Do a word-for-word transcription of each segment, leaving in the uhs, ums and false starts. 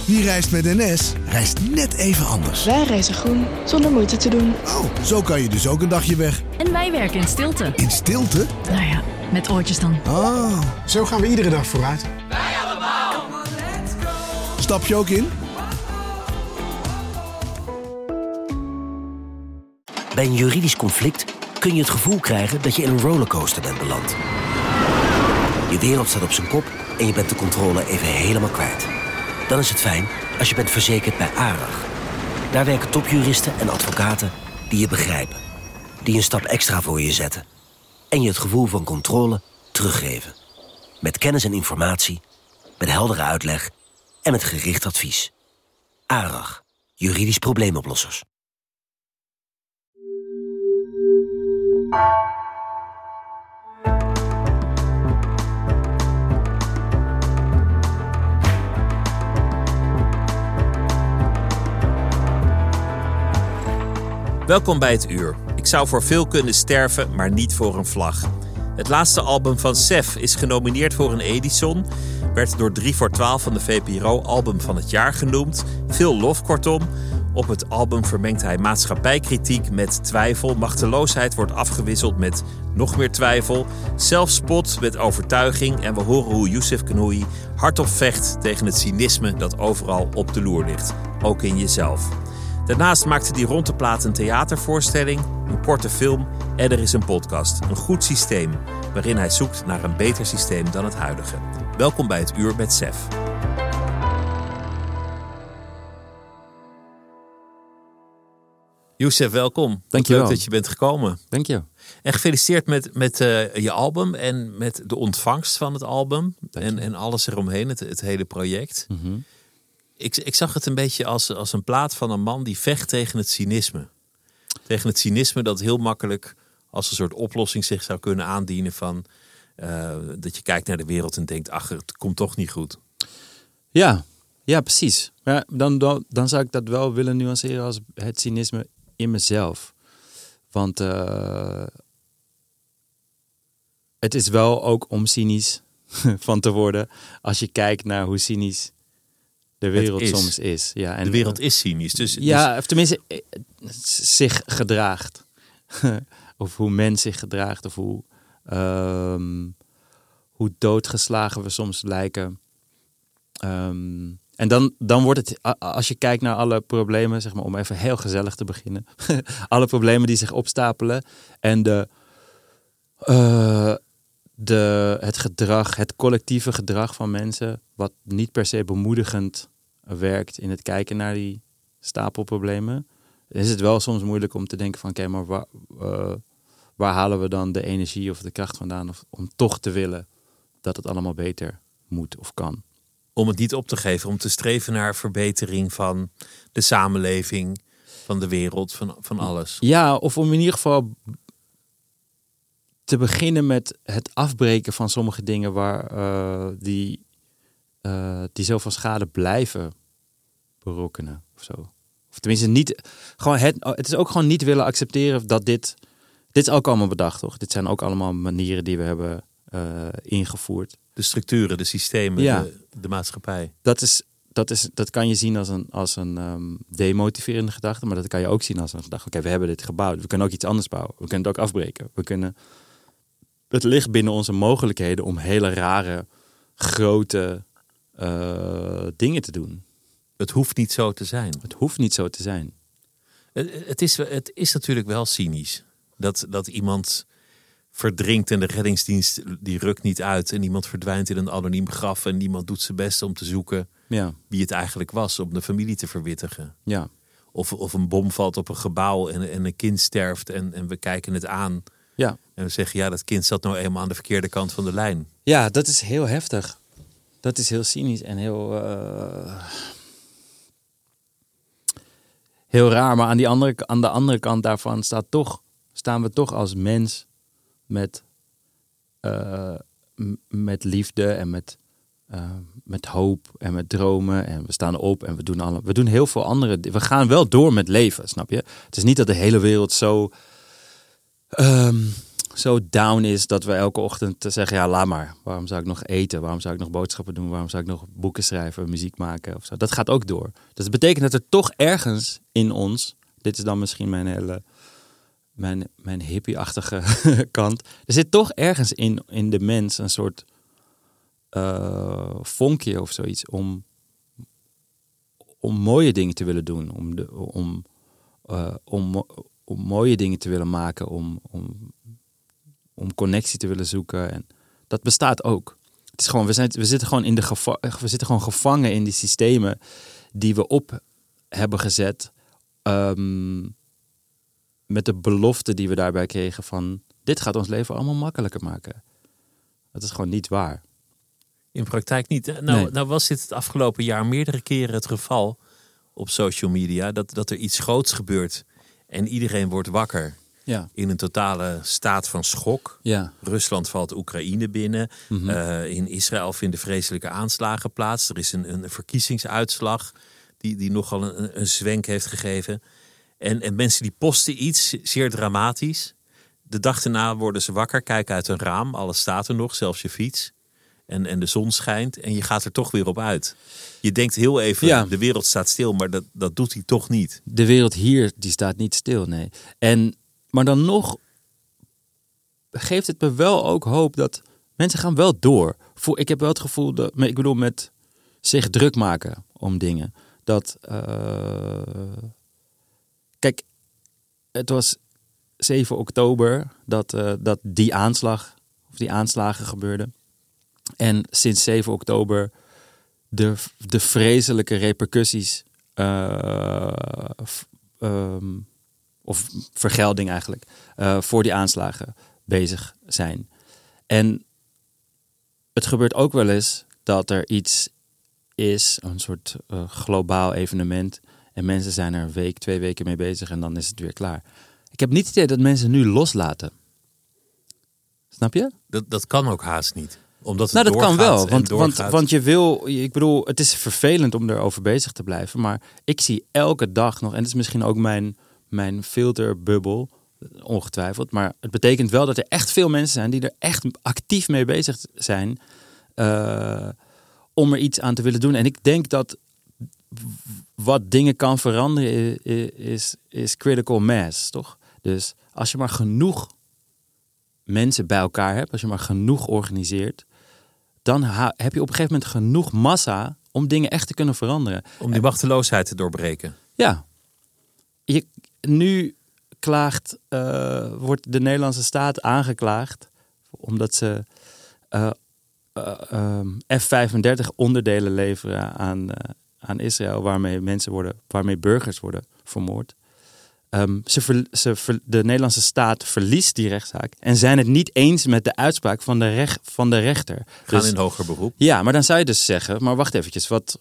Wie reist met N S, reist net even anders. Wij reizen groen, zonder moeite te doen. Oh, zo kan je dus ook een dagje weg. En wij werken in stilte. In stilte? Nou ja, met oortjes dan. Ah. Zo gaan we iedere dag vooruit. Wij allemaal. Stap je ook in? Bij een juridisch conflict kun je het gevoel krijgen dat je in een rollercoaster bent beland. Je wereld staat op zijn kop en je bent de controle even helemaal kwijt. Dan is het fijn als je bent verzekerd bij ARAG. Daar werken topjuristen en advocaten die je begrijpen. Die een stap extra voor je zetten. En je het gevoel van controle teruggeven. Met kennis en informatie, met heldere uitleg en met gericht advies. ARAG, juridisch probleemoplossers. Welkom bij Het Uur. Ik zou voor veel kunnen sterven, maar niet voor een vlag. Het laatste album van Sef is genomineerd voor een Edison. Werd door drie voor twaalf van de V P R O album van het jaar genoemd. Veel lof kortom. Op het album vermengt hij maatschappijkritiek met twijfel. Machteloosheid wordt afgewisseld met nog meer twijfel. Zelfspot met overtuiging. En we horen hoe Youssef Kanoui hardop vecht tegen het cynisme dat overal op de loer ligt. Ook in jezelf. Daarnaast maakte hij rond de plaat een theatervoorstelling, een korte film en er is een podcast. Een goed systeem, waarin hij zoekt naar een beter systeem dan het huidige. Welkom bij Het Uur met Sef. Youssef, welkom. Dank je wel. Leuk dat je bent gekomen. Dank je. En gefeliciteerd met, met uh, je album en met de ontvangst van het album. En, en alles eromheen, het, het hele project. Mm-hmm. Ik, ik zag het een beetje als, als een plaat van een man die vecht tegen het cynisme. Tegen het cynisme dat heel makkelijk als een soort oplossing zich zou kunnen aandienen van uh, dat je kijkt naar de wereld en denkt, ach, het komt toch niet goed. Ja, ja precies. Maar dan, dan, dan zou ik dat wel willen nuanceren als het cynisme in mezelf. Want uh, het is wel ook om cynisch van te worden als je kijkt naar hoe cynisch de wereld is. soms is. Ja, en de wereld is cynisch. Dus, ja, dus... of tenminste zich gedraagt. Of hoe men zich gedraagt. Of hoe, um, hoe doodgeslagen we soms lijken. Um, en dan, dan wordt het, als je kijkt naar alle problemen, zeg maar, om even heel gezellig te beginnen. alle problemen die zich opstapelen. En de, uh, de, het gedrag, het collectieve gedrag van mensen, wat niet per se bemoedigend werkt in het kijken naar die stapelproblemen, is het wel soms moeilijk om te denken van oké, okay, maar waar, uh, waar halen we dan de energie of de kracht vandaan of, om toch te willen dat het allemaal beter moet of kan. Om het niet op te geven, om te streven naar verbetering van de samenleving, van de wereld, van, van alles. Ja, of om in ieder geval te beginnen met het afbreken van sommige dingen waar uh, die, uh, die zoveel schade blijven berokkenen of zo. Of tenminste niet, gewoon het, het is ook gewoon niet willen accepteren dat dit, dit is ook allemaal bedacht, toch? Dit zijn ook allemaal manieren die we hebben uh, ingevoerd. De structuren, de systemen, ja. de, de maatschappij. Dat is, dat is, dat kan je zien als een, als een um, demotiverende gedachte, maar dat kan je ook zien als een gedachte. Oké, okay, we hebben dit gebouwd, we kunnen ook iets anders bouwen. We kunnen het ook afbreken. We kunnen, het ligt binnen onze mogelijkheden om hele rare, grote uh, dingen te doen. Het hoeft niet zo te zijn. Het hoeft niet zo te zijn. Het, het, is, het is natuurlijk wel cynisch. Dat, dat iemand verdrinkt en de reddingsdienst die rukt niet uit. En iemand verdwijnt in een anoniem graf. En niemand doet zijn best om te zoeken ja. wie het eigenlijk was. Om de familie te verwittigen. Ja. Of, of een bom valt op een gebouw en, en een kind sterft. En, en we kijken het aan. Ja. En we zeggen, ja, dat kind zat nou eenmaal aan de verkeerde kant van de lijn. Ja, dat is heel heftig. Dat is heel cynisch en heel... Uh... Heel raar, maar aan, die andere, aan de andere kant daarvan staat toch, staan we toch als mens met, uh, m- met liefde en met, uh, met hoop en met dromen. En we staan op en we doen, alle, we doen heel veel andere dingen. We gaan wel door met leven, snap je? Het is niet dat de hele wereld zo um, zo down is dat we elke ochtend zeggen, ja, laat maar. Waarom zou ik nog eten? Waarom zou ik nog boodschappen doen? Waarom zou ik nog boeken schrijven, muziek maken? Of zo? Dat gaat ook door. Dus dat betekent dat er toch ergens in ons, dit is dan misschien mijn hele, mijn, mijn hippie-achtige kant. Er zit toch ergens in, in de mens een soort uh, vonkje of zoiets om, om mooie dingen te willen doen. Om, de, om, uh, om, om mooie dingen te willen maken, om... om om connectie te willen zoeken. En dat bestaat ook. Het is gewoon, we, zijn, we, zitten gewoon in de geva- we zitten gewoon gevangen in die systemen die we op hebben gezet. Um, met de belofte die we daarbij kregen van, dit gaat ons leven allemaal makkelijker maken. Dat is gewoon niet waar. In praktijk niet. Nou, Nee. nou was dit het afgelopen jaar meerdere keren het geval op social media. Dat, dat er iets groots gebeurt en iedereen wordt wakker. Ja. In een totale staat van schok. Ja. Rusland valt Oekraïne binnen. Mm-hmm. Uh, in Israël vinden vreselijke aanslagen plaats. Er is een, een verkiezingsuitslag die, die nogal een, een zwenk heeft gegeven. En, en mensen die posten iets, zeer dramatisch. De dag daarna worden ze wakker, kijken uit een raam. Alles staat er nog, zelfs je fiets. En, en de zon schijnt en je gaat er toch weer op uit. Je denkt heel even, Ja. de wereld staat stil, maar dat, dat doet hij toch niet. De wereld hier, die staat niet stil, nee. En, maar dan nog geeft het me wel ook hoop dat mensen gaan wel door. Voor, ik heb wel het gevoel, dat, ik bedoel met zich druk maken om dingen. Dat, uh, kijk, het was zeven oktober dat, uh, dat die aanslag, of die aanslagen gebeurden. En sinds zeven oktober de, de vreselijke repercussies, uh, f, um, of vergelding eigenlijk, uh, voor die aanslagen bezig zijn. En het gebeurt ook wel eens dat er iets is, een soort uh, globaal evenement, en mensen zijn er een week, twee weken mee bezig en dan is het weer klaar. Ik heb niet het idee dat mensen nu loslaten. Snap je? Dat, dat kan ook haast niet. Omdat het Nou, dat kan wel, want, want, doorgaat. want je wil, ik bedoel, het is vervelend om erover bezig te blijven, maar ik zie elke dag nog, en het is misschien ook mijn, mijn filterbubbel, ongetwijfeld, maar het betekent wel dat er echt veel mensen zijn die er echt actief mee bezig zijn uh, om er iets aan te willen doen. En ik denk dat wat dingen kan veranderen is, is, is critical mass, toch? Dus als je maar genoeg mensen bij elkaar hebt, als je maar genoeg organiseert, dan ha- heb je op een gegeven moment genoeg massa om dingen echt te kunnen veranderen. Om die machteloosheid te doorbreken. Ja. Je, nu klaagt, uh, wordt de Nederlandse staat aangeklaagd omdat ze uh, uh, um, F vijfendertig onderdelen leveren aan, uh, aan Israël, waarmee mensen worden, waarmee burgers worden vermoord. Um, ze ver, ze ver, de Nederlandse staat verliest die rechtszaak en zijn het niet eens met de uitspraak van de, rech, van de rechter. Gaan Dus, in hoger beroep. ja, maar dan zou je dus zeggen, maar wacht eventjes, wat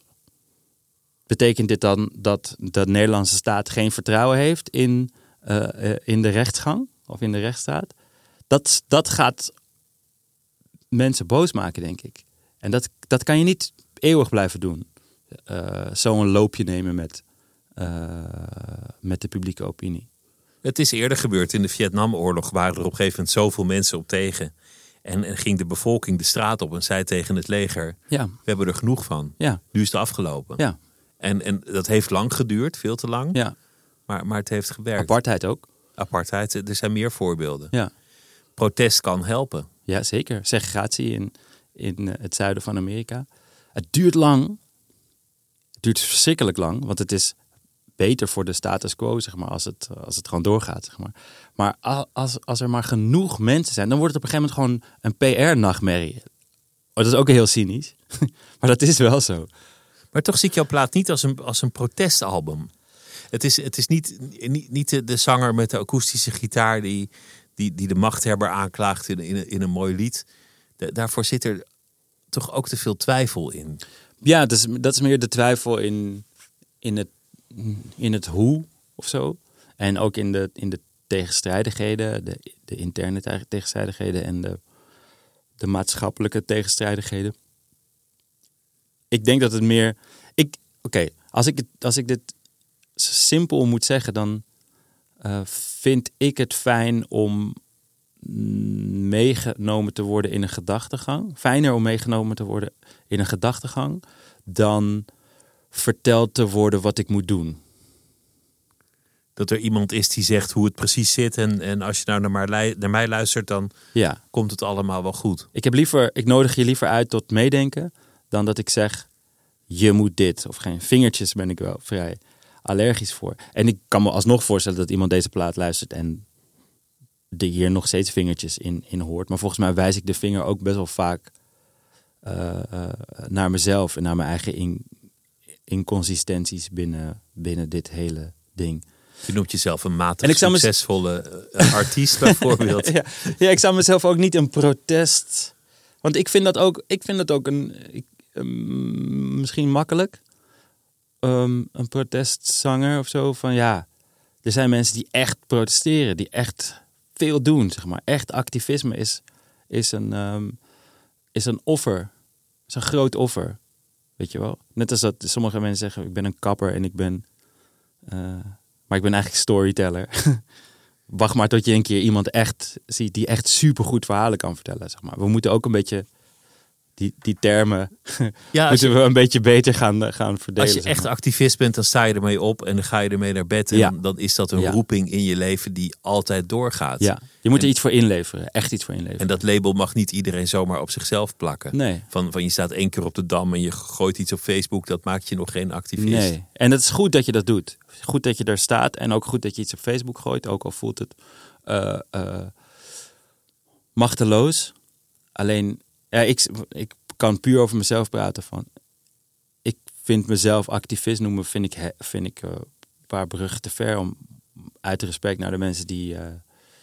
betekent dit dan dat de Nederlandse staat geen vertrouwen heeft in, uh, uh, in de rechtsgang of in de rechtsstaat? Dat, dat gaat mensen boos maken, denk ik. En dat, dat kan je niet eeuwig blijven doen. Uh, Zo'n loopje nemen met, uh, met de publieke opinie. Het is eerder gebeurd. In de Vietnamoorlog waren er op een gegeven moment zoveel mensen op tegen. En, en ging de bevolking de straat op en zei tegen het leger, Ja. we hebben er genoeg van. Ja. Nu is het afgelopen. Ja. En, en dat heeft lang geduurd, veel te lang. Ja. Maar, maar het heeft gewerkt. Apartheid ook. Apartheid, er zijn meer voorbeelden. Ja. Protest kan helpen. Ja, zeker. Segregatie in, in het zuiden van Amerika. Het duurt lang. Het duurt verschrikkelijk lang, want het is beter voor de status quo, zeg maar, als het, als het gewoon doorgaat, zeg maar. Maar als, als er maar genoeg mensen zijn, dan wordt het op een gegeven moment gewoon een P R-nachtmerrie. Maar dat is ook heel cynisch. Maar dat is wel zo. Maar toch zie ik jouw plaat niet als een, als een protestalbum. Het is, het is niet, niet, niet de, de zanger met de akoestische gitaar die, die, die de machthebber aanklaagt in, in, in een mooi lied. De, daarvoor zit er toch ook te veel twijfel in. Ja, dat is, dat is meer de twijfel in, in, het, in het hoe of zo. En ook in de, in de tegenstrijdigheden, de, de interne tegenstrijdigheden en de, de maatschappelijke tegenstrijdigheden. Ik denk dat het meer... Ik, Oké, okay, als, ik als ik dit simpel moet zeggen, dan uh, vind ik het fijn om meegenomen te worden in een gedachtegang. Fijner om meegenomen te worden in een gedachtegang dan verteld te worden wat ik moet doen. Dat er iemand is die zegt hoe het precies zit. En, en als je nou naar, maar li- naar mij luistert, dan Ja. komt het allemaal wel goed. Ik, heb liever, ik nodig je liever uit tot meedenken dan dat ik zeg, je moet dit. Of geen vingertjes ben ik wel vrij allergisch voor. En ik kan me alsnog voorstellen dat iemand deze plaat luistert en er hier nog steeds vingertjes in, in hoort. Maar volgens mij wijs ik de vinger ook best wel vaak uh, uh, naar mezelf en naar mijn eigen in, inconsistenties binnen, binnen dit hele ding. Je noemt jezelf een matig En ik zou succesvolle uh, artiest bijvoorbeeld. ja, ja, ik zou mezelf ook niet een protest... Want ik vind dat ook, ik vind dat ook een, ik, um, misschien makkelijk. Um, een protestzanger of zo. Van ja, er zijn mensen die echt protesteren. Die echt veel doen, zeg maar. Echt activisme is, is, een, um, is een offer. Is een groot offer. Weet je wel? Net als dat sommige mensen zeggen, ik ben een kapper en ik ben... Uh, maar ik ben eigenlijk storyteller. Wacht maar tot je een keer iemand echt ziet die echt supergoed verhalen kan vertellen. Zeg maar. We moeten ook een beetje die, die termen Ja, moeten je, we een beetje beter gaan, gaan verdelen. Als je zeg echt maar. activist bent, dan sta je ermee op en dan ga je ermee naar bed. En Ja. dan is dat een Ja. roeping in je leven die altijd doorgaat. Ja, je moet er En- iets voor inleveren. Echt iets voor inleveren. En dat label mag niet iedereen zomaar op zichzelf plakken. Nee. Van, van je staat één keer op de Dam en je gooit iets op Facebook. Dat maakt je nog geen activist. Nee. En het is goed dat je dat doet. Goed dat je daar staat. En ook goed dat je iets op Facebook gooit. Ook al voelt het uh, uh, machteloos. Alleen, ja, ik, ik kan puur over mezelf praten. Van, ik vind mezelf activist noemen, vind ik, he, vind ik uh, een paar bruggen te ver. Om, uit respect naar de mensen die, uh,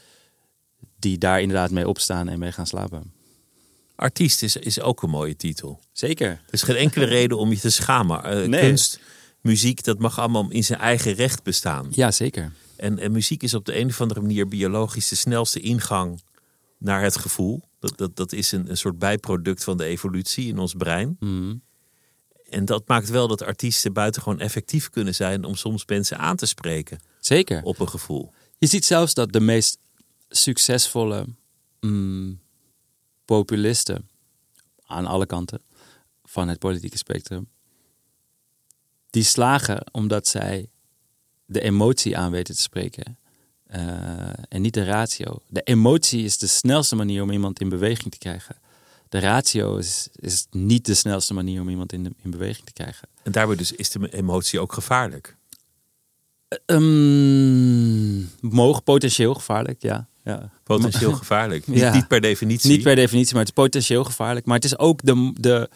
die daar inderdaad mee opstaan en mee gaan slapen. Artiest is, is ook een mooie titel. Zeker. Er is geen enkele reden om je te schamen. Uh, Nee. Kunst, muziek, dat mag allemaal in zijn eigen recht bestaan. Ja, zeker. En, en muziek is op de een of andere manier biologisch de snelste ingang naar het gevoel. Dat, dat, dat is een, een soort bijproduct van de evolutie in ons brein. Mm. En dat maakt wel dat artiesten buitengewoon effectief kunnen zijn om soms mensen aan te spreken Zeker. op een gevoel. Je ziet zelfs dat de meest succesvolle mm, populisten aan alle kanten van het politieke spectrum, die slagen omdat zij de emotie aan weten te spreken uh, en niet de ratio. De emotie is de snelste manier om iemand in beweging te krijgen. De ratio is, is niet de snelste manier om iemand in, de, in beweging te krijgen. En daarbij dus is de emotie ook gevaarlijk. Um, mogen potentieel gevaarlijk, ja. ja. Potentieel gevaarlijk. Niet, Ja. niet per definitie. Niet per definitie, maar het is potentieel gevaarlijk. Maar het is ook de, de...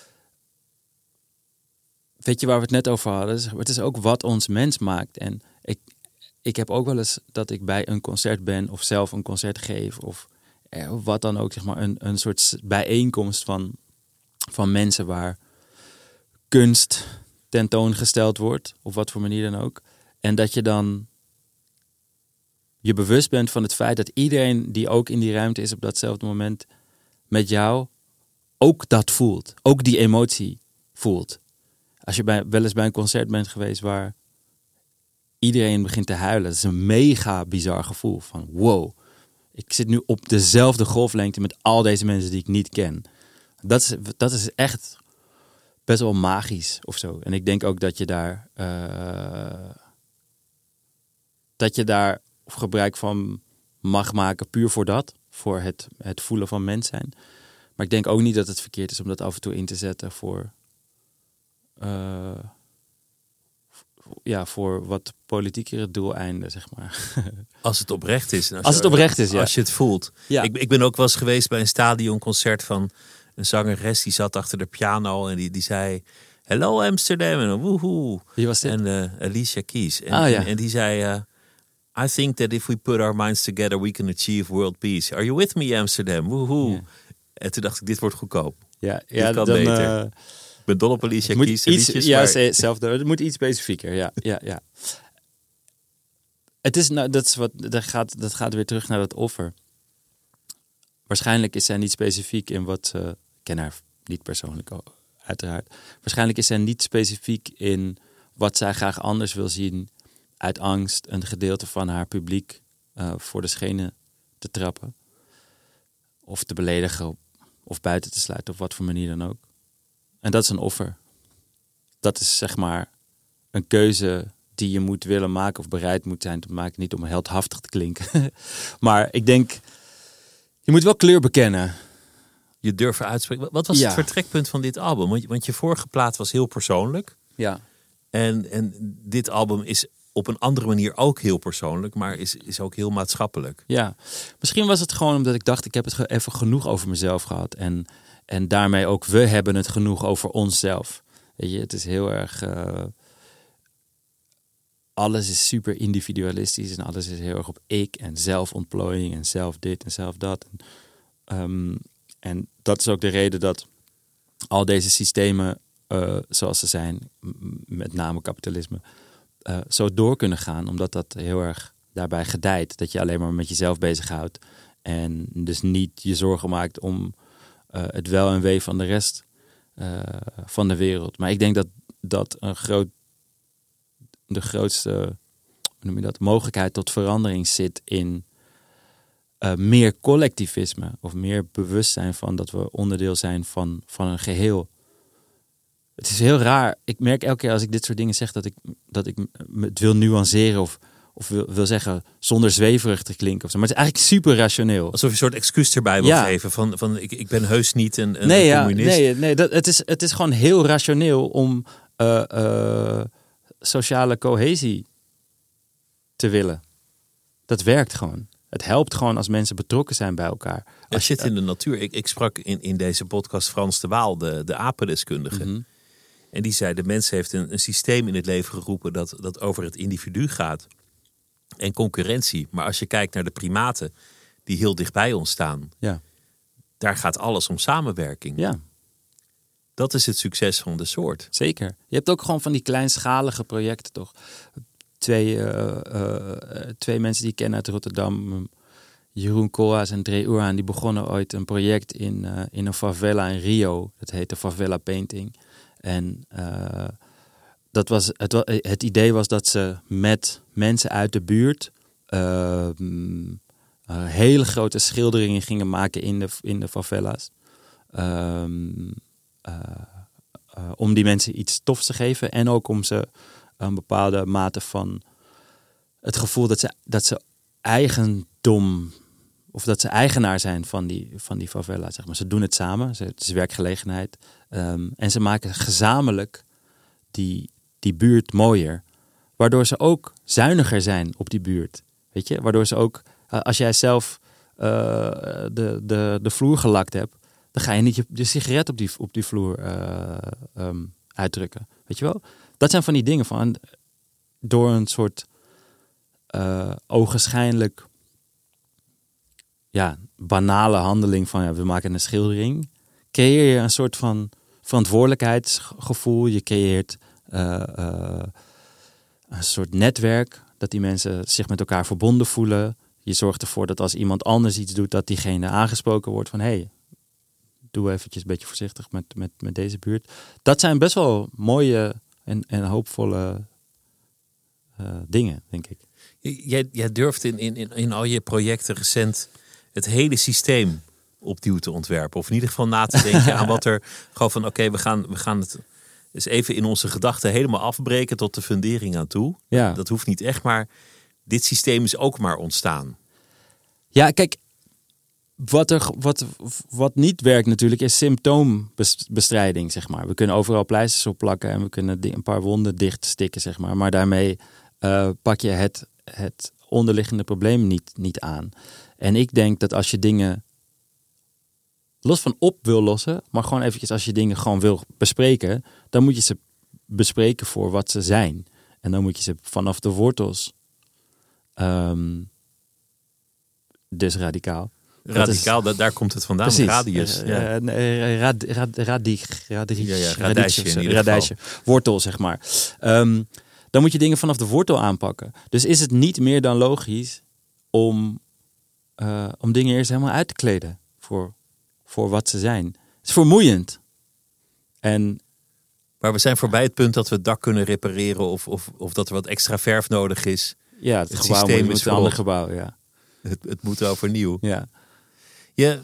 Weet je waar we het net over hadden? Het is ook wat ons mens maakt. En ik, ik heb ook wel eens dat ik bij een concert ben of zelf een concert geef of eh, wat dan ook, zeg maar, een, een soort bijeenkomst van, van mensen waar kunst tentoongesteld wordt, op wat voor manier dan ook. En dat je dan je bewust bent van het feit dat iedereen die ook in die ruimte is op datzelfde moment met jou ook dat voelt. Ook die emotie voelt. Als je bij, wel eens bij een concert bent geweest waar iedereen begint te huilen. Dat is een mega bizar gevoel van wow. Ik zit nu op dezelfde golflengte met al deze mensen die ik niet ken. Dat is, dat is echt best wel magisch of zo. En ik denk ook dat je daar uh, dat je daar gebruik van mag maken puur voor dat. Voor het, het voelen van mens zijn. Maar ik denk ook niet dat het verkeerd is om dat af en toe in te zetten voor Uh, ja, voor wat politiekere doeleinden, zeg maar. Als het oprecht is. En als, Als je, het oprecht is, ja. Als je het voelt. Ja. Ik, ik ben ook wel eens geweest bij een stadionconcert van een zangeres. Die zat achter de piano en die, die zei... Hello Amsterdam. En woehoe. Wie was dit? En uh, Alicia Keys. En, Ah, ja. en, en die zei... Uh, I think that if we put our minds together... we can achieve world peace. Are you with me Amsterdam? Woehoe. Ja. En toen dacht ik, dit wordt goedkoop. Ja, Dit ja kan dan... beter. Uh, Ik ben dol op Alicia moet Keys. iets, liedjes, ja, maar- zelfde. Het moet iets specifieker, ja. ja, ja. Het is, nou, dat, is wat, dat, gaat, dat gaat weer terug naar dat offer. Waarschijnlijk is zij niet specifiek in wat... Uh, ik ken haar niet persoonlijk, uiteraard. Waarschijnlijk is zij niet specifiek in wat zij graag anders wil zien... uit angst een gedeelte van haar publiek uh, voor de schenen te trappen. of te beledigen of buiten te sluiten op wat voor manier dan ook. En dat is een offer. Dat is zeg maar een keuze die je moet willen maken of bereid moet zijn te maken. Niet om heldhaftig te klinken. Maar ik denk, je moet wel kleur bekennen. Je durven uitspreken. Wat was Ja. het vertrekpunt van dit album? Want, want je vorige plaat was heel persoonlijk. Ja. En, en dit album is op een andere manier ook heel persoonlijk, maar is, is ook heel maatschappelijk. Ja, misschien was het gewoon omdat ik dacht, ik heb het ge- even genoeg over mezelf gehad. En, en daarmee ook, we hebben het genoeg over onszelf. Weet je, het is heel erg... Uh, alles is super individualistisch en alles is heel erg op ik en zelfontplooiing en zelf dit en zelf dat. En, um, en dat is ook de reden dat al deze systemen, uh, zoals ze zijn, m- met name kapitalisme, uh, zo door kunnen gaan. Omdat dat heel erg daarbij gedijt. Dat je alleen maar met jezelf bezighoudt. En dus niet je zorgen maakt om uh, het wel en wee van de rest uh, van de wereld. Maar ik denk dat dat een groot, de grootste, hoe noem je dat, mogelijkheid tot verandering zit in uh, meer collectivisme. Of meer bewustzijn van dat we onderdeel zijn van, van een geheel. Het is heel raar. Ik merk elke keer als ik dit soort dingen zeg dat ik, dat ik het wil nuanceren of, of wil, wil zeggen zonder zweverig te klinken. Of zo. Maar het is eigenlijk super rationeel. Alsof je een soort excuus erbij wil Ja. geven. Van, van ik, ik ben heus niet een, een Nee, ja, communist. nee, nee dat, het, is, het is gewoon heel rationeel om uh, uh, sociale cohesie te willen. Dat werkt gewoon. Het helpt gewoon als mensen betrokken zijn bij elkaar. Het Als je, zit in de natuur. Ik, ik sprak in, in deze podcast Frans de Waal, de, de apendeskundige. Mhm. En die zei, de mens heeft een, een systeem in het leven geroepen dat, dat over het individu gaat. En concurrentie. Maar als je kijkt naar de primaten die heel dichtbij ons staan. Ja. Daar gaat alles om samenwerking. Ja, Dat is het succes van de soort. zeker. Je hebt ook gewoon van die kleinschalige projecten toch. Twee, uh, uh, twee mensen die ik ken uit Rotterdam, Jeroen Koolhaas en Dre Oerhaan, die begonnen ooit een project in, uh, in een favela in Rio. Dat heette Favela Painting. En uh, dat was, het, wa- het idee was dat ze met mensen uit de buurt uh, mm, uh, hele grote schilderingen gingen maken in de, in de favela's. Um, uh, uh, om die mensen iets tofs te geven en ook om ze een bepaalde mate van het gevoel dat ze, dat ze eigendom of dat ze eigenaar zijn van die, van die favela. Zeg maar. Ze doen het samen, ze, het is werkgelegenheid. Um, en ze maken gezamenlijk die, die buurt mooier. Waardoor ze ook zuiniger zijn op die buurt. Weet je? Waardoor ze ook, uh, als jij zelf uh, de, de, de vloer gelakt hebt, dan ga je niet je, je sigaret op die, op die vloer uh, um, uitdrukken. Weet je wel? Dat zijn van die dingen van door een soort uh, ogenschijnlijk ja, banale handeling van ja, we maken een schildering, creëer je een soort van verantwoordelijkheidsgevoel. Je creëert uh, uh, een soort netwerk dat die mensen zich met elkaar verbonden voelen. Je zorgt ervoor dat als iemand anders iets doet, dat diegene aangesproken wordt van hé, hey, doe eventjes een beetje voorzichtig met, met, met deze buurt. Dat zijn best wel mooie en, en hoopvolle uh, dingen, denk ik. Jij, jij durft in, in, in al je projecten recent het hele systeem opnieuw te ontwerpen. Of in ieder geval na te denken aan wat er gewoon van oké, okay, we gaan, we gaan het eens even in onze gedachten helemaal afbreken tot de fundering aan toe. Ja. Dat hoeft niet echt, maar dit systeem is ook maar ontstaan. Ja, kijk, wat, er, wat, wat niet werkt natuurlijk is symptoombestrijding, zeg maar. We kunnen overal pleisters op plakken en we kunnen een paar wonden dichtstikken, zeg maar. Maar daarmee uh, pak je het, het onderliggende probleem niet, niet aan. En ik denk dat als je dingen los van op wil lossen, maar gewoon eventjes als je dingen gewoon wil bespreken, dan moet je ze bespreken voor wat ze zijn. En dan moet je ze vanaf de wortels, um, dus radicaal. Radicaal, is, daar komt het vandaan. Precies. Radius. Ja. Uh, rad, rad, radig, radig, ja, ja, radijsje in ieder radijsje, wortel, zeg maar. Um, dan moet je dingen vanaf de wortel aanpakken. Dus is het niet meer dan logisch om, uh, om dingen eerst helemaal uit te kleden voor, voor wat ze zijn. Het is vermoeiend. En, maar we zijn voorbij het punt dat we het dak kunnen repareren of, of, of dat er wat extra verf nodig is. Ja, het, het gebouw systeem moet, is een ander gebouw, ja. Het, het moet overnieuw. Ja. Ja,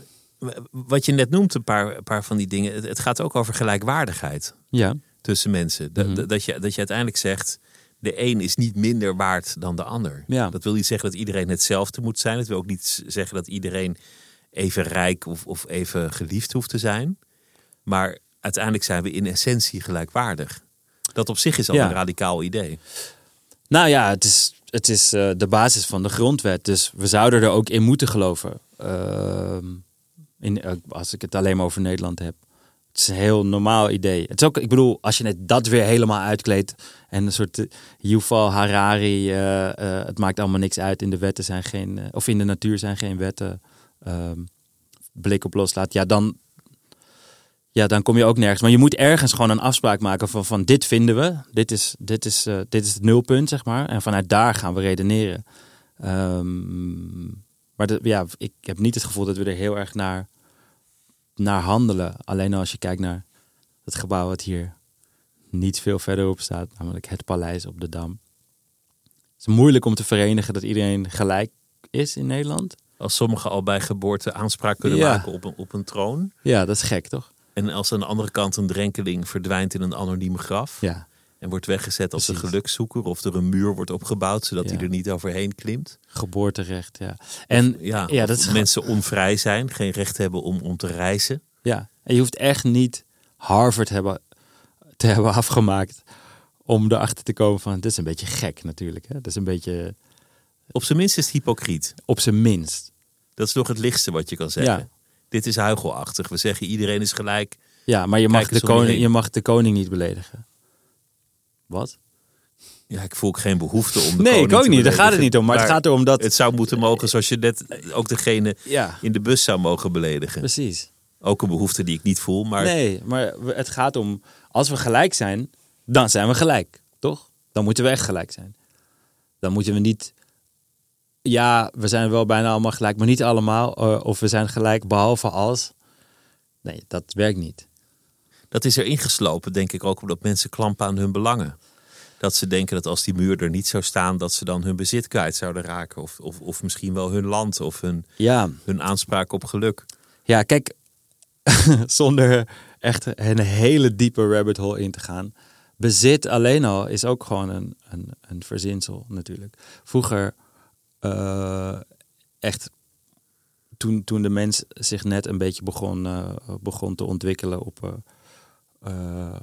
wat je net noemt, een paar, een paar van die dingen. Het, het gaat ook over gelijkwaardigheid Ja. tussen mensen. Dat, Mm-hmm. dat, je, dat je uiteindelijk zegt, de een is niet minder waard dan de ander. Ja. Dat wil niet zeggen dat iedereen hetzelfde moet zijn. Het wil ook niet zeggen dat iedereen even rijk of, of even geliefd hoeft te zijn. Maar uiteindelijk zijn we in essentie gelijkwaardig. Dat op zich is al Ja. een radicaal idee. Nou ja, het is, het is uh, de basis van de grondwet. Dus we zouden er ook in moeten geloven. Uh, in, uh, als ik het alleen maar over Nederland heb. Het is een heel normaal idee. Het is ook, ik bedoel, als je net dat weer helemaal uitkleedt. En een soort uh, Yuval Harari. Uh, uh, het maakt allemaal niks uit. In de wetten zijn geen. Uh, of in de natuur zijn geen wetten. Uh, blik op loslaat. Ja, dan. Ja, dan kom je ook nergens. Maar je moet ergens gewoon een afspraak maken van, van dit vinden we. Dit is, dit, is, uh, dit is het nulpunt, zeg maar. En vanuit daar gaan we redeneren. Um, maar de, ja, ik heb niet het gevoel dat we er heel erg naar, naar handelen. Alleen als je kijkt naar het gebouw wat hier niet veel verderop staat. Namelijk het Paleis op de Dam. Het is moeilijk om te verenigen dat iedereen gelijk is in Nederland. Als sommigen al bij geboorte aanspraak kunnen Ja. maken op een, op een troon. Ja, dat is gek, toch? En als aan de andere kant een drenkeling verdwijnt in een anoniem graf. Ja. En wordt weggezet als een Precies. gelukszoeker. Of er een muur wordt opgebouwd zodat Ja. hij er niet overheen klimt. Geboorterecht, ja. En Ja, ja, of dat is mensen onvrij zijn. Geen recht hebben om, om te reizen. Ja, en je hoeft echt niet Harvard hebben, te hebben afgemaakt om erachter te komen van, dit is een beetje gek natuurlijk. Hè? Dat is een beetje, Op zijn minst is het hypocriet. op zijn minst. Dat is nog het lichtste wat je kan zeggen. Ja. Dit is huichelachtig. We zeggen iedereen is gelijk. Ja, maar je mag, Kijk de eens om je koning, heen. je mag de koning niet beledigen. Wat? Ja, ik voel ook geen behoefte om de Nee, koning ik ook te niet. Daar beledigen. gaat het niet om. Maar, het gaat erom dat... Het zou moeten mogen zoals je net ook degene Ja, in de bus zou mogen beledigen. precies. Ook een behoefte die ik niet voel. Maar Nee, maar we- het gaat om, als we gelijk zijn, dan zijn we gelijk, toch? Dan moeten we echt gelijk zijn. Dan moeten we niet, ja, we zijn wel bijna allemaal gelijk, maar niet allemaal. Uh, of we zijn gelijk behalve als. Nee, dat werkt niet. dat is er ingeslopen, denk ik ook, omdat mensen klampen aan hun belangen. Dat ze denken dat als die muur er niet zou staan, dat ze dan hun bezit kwijt zouden raken. Of, of, of misschien wel hun land of hun, Ja, hun aanspraak op geluk. ja kijk, zonder echt een hele diepe rabbit hole in te gaan. Bezit alleen al is ook gewoon een, een, een verzinsel natuurlijk. Vroeger uh, echt, toen, toen de mens zich net een beetje begon, uh, begon te ontwikkelen op, uh, uh,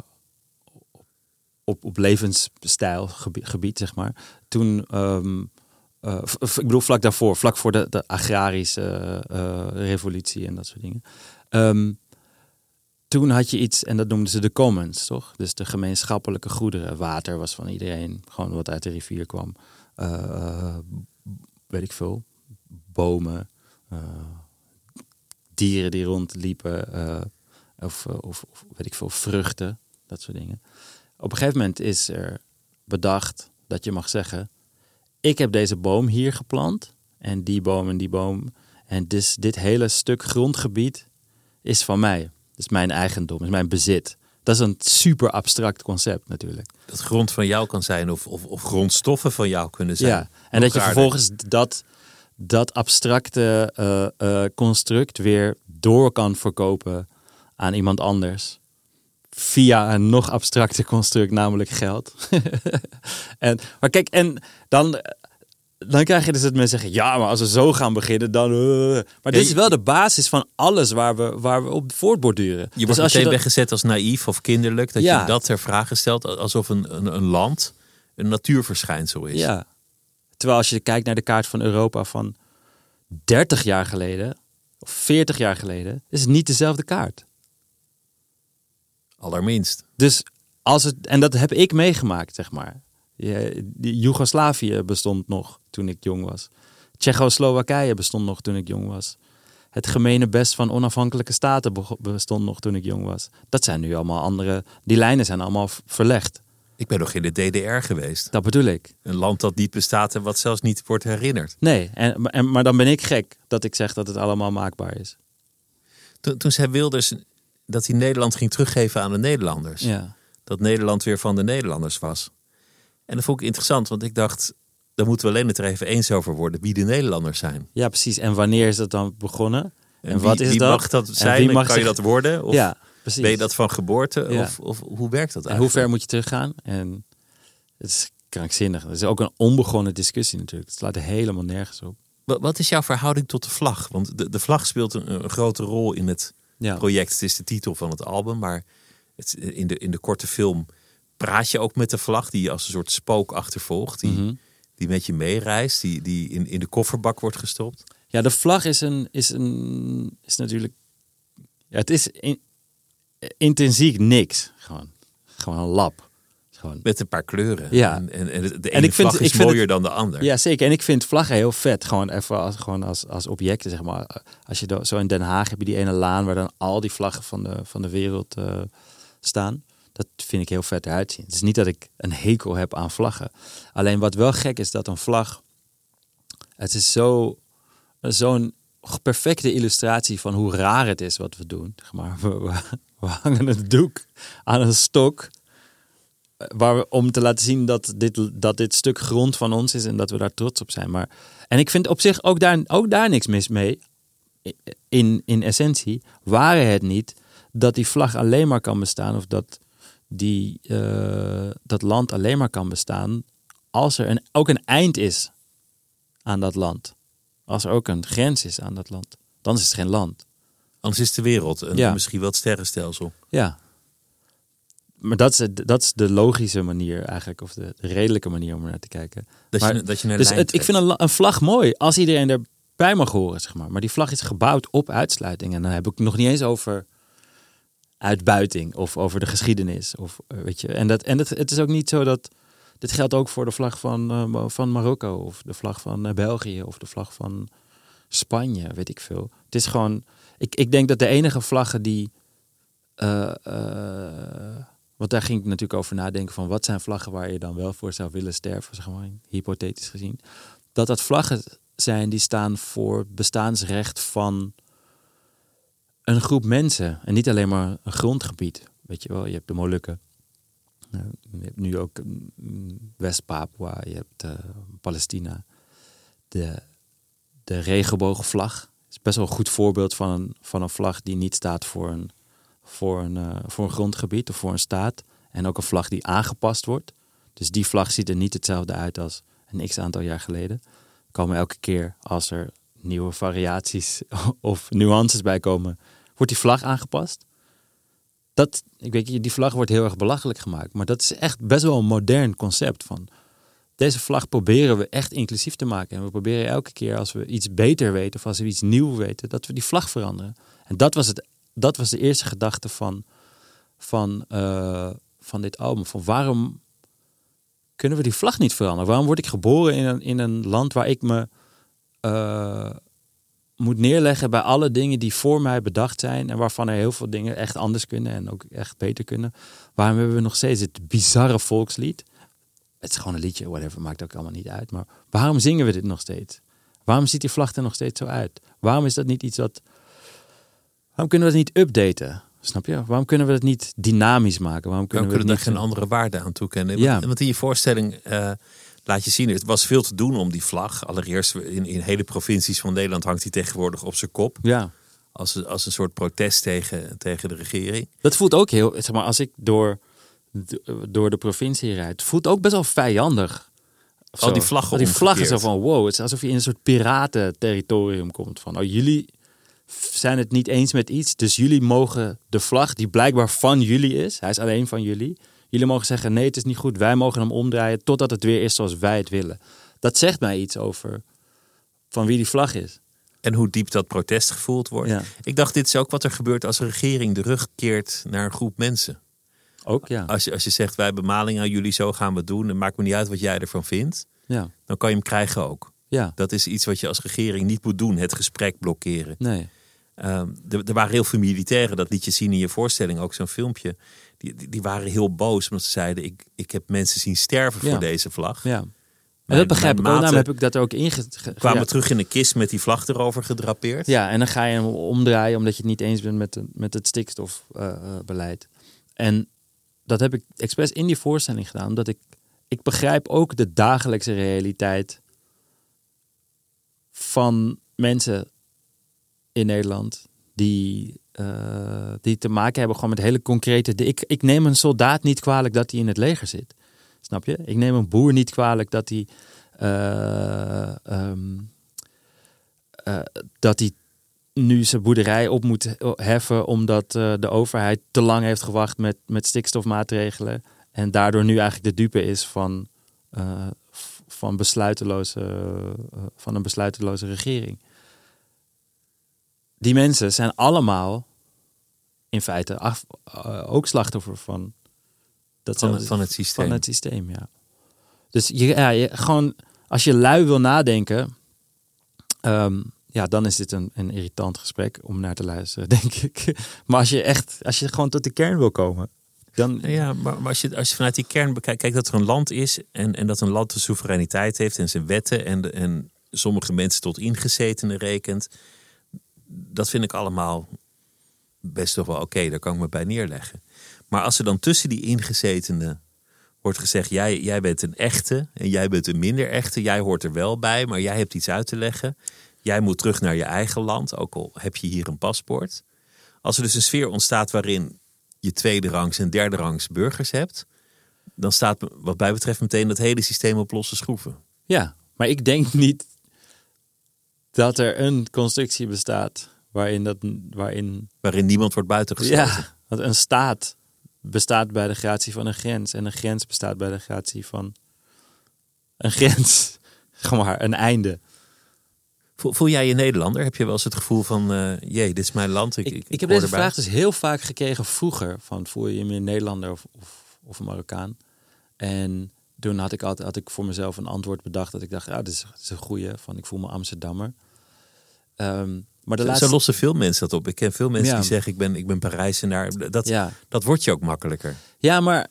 op, op levensstijlgebied, gebied, zeg maar. Toen, um, uh, v- ik bedoel vlak daarvoor, vlak voor de, de agrarische uh, revolutie en dat soort dingen. Um, Toen had je iets, en dat noemden ze de commons, toch? Dus de gemeenschappelijke goederen. Water was van iedereen, gewoon wat uit de rivier kwam. Uh, weet ik veel. Bomen. Uh, dieren die rondliepen. Uh, of, of, of weet ik veel, vruchten. Dat soort dingen. Op een gegeven moment is er bedacht dat je mag zeggen, ik heb deze boom hier geplant. En die boom en die boom. En dus dit hele stuk grondgebied is van mij. Is mijn eigendom, is mijn bezit. Dat is een super abstract concept natuurlijk. Dat grond van jou kan zijn of, of, of grondstoffen van jou kunnen zijn. Ja, en dat je Ook vervolgens dat, dat abstracte uh, uh, construct weer door kan verkopen aan iemand anders. Via een nog abstracter construct, namelijk geld. en, maar kijk, en dan, dan krijg je dus dat mensen zeggen, ja, maar als we zo gaan beginnen, dan... Uh. Maar dit is wel de basis van alles waar we, waar we op voortborduren. Je wordt dus als meteen je dat, weggezet als naïef of kinderlijk. Dat Ja. je dat ter vrage stelt alsof een, een, een land een natuurverschijnsel is. Ja. Terwijl als je kijkt naar de kaart van Europa van dertig jaar geleden, of veertig jaar geleden, is het niet dezelfde kaart. Allerminst. Dus als het, en dat heb ik meegemaakt, zeg maar. Je, die Joegoslavië bestond nog toen ik jong was. Tsjechoslowakije bestond nog toen ik jong was. Het gemene best van onafhankelijke staten bego- bestond nog toen ik jong was. Dat zijn nu allemaal andere... Die lijnen zijn allemaal v- verlegd. Ik ben nog in de D D R geweest. Dat bedoel ik. Een land dat niet bestaat en wat zelfs niet wordt herinnerd. Nee, en, en, maar dan ben ik gek dat ik zeg dat het allemaal maakbaar is. Toen, toen zei Wilders dat hij Nederland ging teruggeven aan de Nederlanders. Ja. Dat Nederland weer van de Nederlanders was. En dat vond ik interessant, want ik dacht, daar moeten we alleen het er even eens over worden wie de Nederlanders zijn. Ja, precies. En wanneer is dat dan begonnen? En, en wat wie, is wie dat? mag dat zijn? En mag kan zich... je dat worden? Of ja, precies. ben je dat van geboorte? Ja. Of, of hoe werkt dat eigenlijk? En hoe ver moet je teruggaan? En het is krankzinnig. Het is ook een onbegonnen discussie natuurlijk. Het slaat er helemaal nergens op. Wat is jouw verhouding tot de vlag? Want de, de vlag speelt een, een grote rol in het ja. project. Het is de titel van het album, maar het, in, de, in de korte film praat je ook met de vlag, die je als een soort spook achtervolgt, die, mm-hmm. die met je meereist, die, die in, in de kofferbak wordt gestopt. Ja, de vlag is een is een is natuurlijk. Ja, het is in, intrinsiek niks, gewoon, gewoon een lab. Gewoon. Met een paar kleuren. Ja. En, en, en de ene en ik vind, vlag is ik vind mooier het, dan de ander. Ja, zeker. En ik vind vlaggen heel vet. Gewoon even als, gewoon als, als objecten, zeg maar. Als je zo in Den Haag heb je die ene laan waar dan al die vlaggen van de, van de wereld uh, staan. Dat vind ik heel vet eruit zien. Het is niet dat ik een hekel heb aan vlaggen. Alleen wat wel gek is, dat een vlag... Het is zo, zo'n perfecte illustratie van hoe raar het is wat we doen. Zeg maar, we, we, we hangen een doek aan een stok... Waar we, om te laten zien dat dit, dat dit stuk grond van ons is en dat we daar trots op zijn. Maar, en ik vind op zich ook daar, ook daar niks mis mee. In, in essentie, waren het niet dat die vlag alleen maar kan bestaan, of dat die, uh, dat land alleen maar kan bestaan, als er een, ook een eind is aan dat land. Als er ook een grens is aan dat land. Dan is het geen land. Anders is de wereld en ja. misschien wel het sterrenstelsel. Ja. Maar dat is, dat is de logische manier eigenlijk, of de redelijke manier om er naar te kijken. Dat maar, je, dat je naar dus het, ik vind een, een vlag mooi als iedereen erbij mag horen, zeg maar. Maar die vlag is gebouwd op uitsluiting. En dan heb ik het nog niet eens over uitbuiting of over de geschiedenis. Of, weet je. En, dat, en dat, het is ook niet zo dat... Dit geldt ook voor de vlag van, uh, van Marokko of de vlag van uh, België of de vlag van Spanje, weet ik veel. Het is gewoon... Ik, ik denk dat de enige vlaggen die... Uh, uh, Want daar ging ik natuurlijk over nadenken van wat zijn vlaggen waar je dan wel voor zou willen sterven, zeg maar, hypothetisch gezien. Dat dat vlaggen zijn die staan voor bestaansrecht van een groep mensen. En niet alleen maar een grondgebied. Weet je wel, je hebt de Molukken. Je hebt nu ook West-Papua, je hebt uh, Palestina. De, de regenboogvlag is best wel een goed voorbeeld van een, van een vlag die niet staat voor een Voor een, uh, voor een grondgebied of voor een staat. En ook een vlag die aangepast wordt. Dus die vlag ziet er niet hetzelfde uit als een x-aantal jaar geleden. Komen elke keer als er nieuwe variaties of nuances bij komen, wordt die vlag aangepast. Dat, ik weet, die vlag wordt heel erg belachelijk gemaakt. Maar dat is echt best wel een modern concept. Van deze vlag proberen we echt inclusief te maken. En we proberen elke keer als we iets beter weten of als we iets nieuws weten, dat we die vlag veranderen. En dat was het Dat was de eerste gedachte van, van, uh, van dit album. Van waarom kunnen we die vlag niet veranderen? Waarom word ik geboren in een, in een land waar ik me uh, moet neerleggen bij alle dingen die voor mij bedacht zijn en waarvan er heel veel dingen echt anders kunnen en ook echt beter kunnen? Waarom hebben we nog steeds het bizarre volkslied? Het is gewoon een liedje, whatever, maakt ook allemaal niet uit. Maar waarom zingen we dit nog steeds? Waarom ziet die vlag er nog steeds zo uit? Waarom is dat niet iets wat... Waarom kunnen we het niet updaten? Snap je? Waarom kunnen we het niet dynamisch maken? Waarom kunnen Waarom we kunnen we er geen andere waarde aan toekennen? Ja. Want, want in je voorstelling uh, laat je zien, er was veel te doen om die vlag. Allereerst in, in hele provincies van Nederland hangt die tegenwoordig op zijn kop. Ja. Als, als een soort protest tegen, tegen de regering. Dat voelt ook heel, zeg maar, als ik door, door de provincie rijd, het voelt ook best wel vijandig. Al die vlaggen Die vlaggen zo van wow, het is alsof je in een soort piratenterritorium komt. Van oh, jullie zijn het niet eens met iets, dus jullie mogen de vlag, die blijkbaar van jullie is, hij is alleen van jullie, jullie mogen zeggen nee, het is niet goed, wij mogen hem omdraaien totdat het weer is zoals wij het willen. Dat zegt mij iets over van wie die vlag is. En hoe diep dat protest gevoeld wordt. Ja. Ik dacht, dit is ook wat er gebeurt als een regering de rug keert naar een groep mensen. Ook, ja. Als je, als je zegt, wij hebben maling aan jullie, zo gaan we het doen. En maakt me niet uit wat jij ervan vindt. Ja. Dan kan je hem krijgen ook. Ja. Dat is iets wat je als regering niet moet doen. Het gesprek blokkeren. Nee. Um, er, er waren heel veel militairen, dat liet je zien in je voorstelling, ook zo'n filmpje. Die, die, die waren heel boos, omdat ze zeiden, ik, ik heb mensen zien sterven ja. voor deze vlag. Ja. En dat begrijp ik ook. Daarom heb ik dat ook ingegeven. Kwamen ja. terug in een kist met die vlag erover gedrapeerd. Ja, en dan ga je hem omdraaien omdat je het niet eens bent met, de, met het stikstofbeleid. Uh, en dat heb ik expres in die voorstelling gedaan, omdat ik, ik begrijp ook de dagelijkse realiteit van mensen in Nederland die, uh, die te maken hebben gewoon met hele concrete... Ik, ik neem een soldaat niet kwalijk dat hij in het leger zit. Snap je? Ik neem een boer niet kwalijk dat hij... Uh, um, uh, dat hij nu zijn boerderij op moet heffen omdat uh, de overheid te lang heeft gewacht met, met stikstofmaatregelen en daardoor nu eigenlijk de dupe is van, uh, van, besluiteloze, uh, van een besluiteloze regering. Die mensen zijn allemaal in feite af, uh, ook slachtoffer van, dat van, zo, van het systeem. Van het systeem, ja. Dus je, ja, je, gewoon, als je lui wil nadenken, um, ja, dan is dit een, een irritant gesprek om naar te luisteren, denk ik. Maar als je echt, als je gewoon tot de kern wil komen, dan... Ja, maar, maar als, je, als je vanuit die kern bekijkt, kijk dat er een land is en, en dat een land de soevereiniteit heeft en zijn wetten en, de, en sommige mensen tot ingezetenen rekent, dat vind ik allemaal best toch wel oké, okay, daar kan ik me bij neerleggen. Maar als er dan tussen die ingezetenen wordt gezegd, jij, jij bent een echte en jij bent een minder echte, jij hoort er wel bij, maar jij hebt iets uit te leggen. Jij moet terug naar je eigen land, ook al heb je hier een paspoort. Als er dus een sfeer ontstaat waarin je tweede rangs en derde rangs burgers hebt, dan staat wat mij betreft meteen dat hele systeem op losse schroeven. Ja, maar ik denk niet dat er een constructie bestaat waarin dat... Waarin, waarin niemand wordt buitengesloten. Ja, want een staat bestaat bij de gratie van een grens. En een grens bestaat bij de gratie van een grens. Gewoon maar, een einde. Voel, voel jij je Nederlander? Heb je wel eens het gevoel van, uh, jee, dit is mijn land. Ik, ik, ik, ik heb hoor deze erbij. vraag dus heel vaak gekregen vroeger. Van, voel je je meer Nederlander of, of, of een Marokkaan? En toen had ik, altijd, had ik voor mezelf een antwoord bedacht. Dat ik dacht, ja, dit is, dit is een goeie. Van, ik voel me Amsterdammer. Um, maar de zo, laatste... zo lossen veel mensen dat op. Ik ken veel mensen ja. die zeggen, ik ben, ik ben Parijzenaar. Dat, ja. dat wordt je ook makkelijker. Ja, maar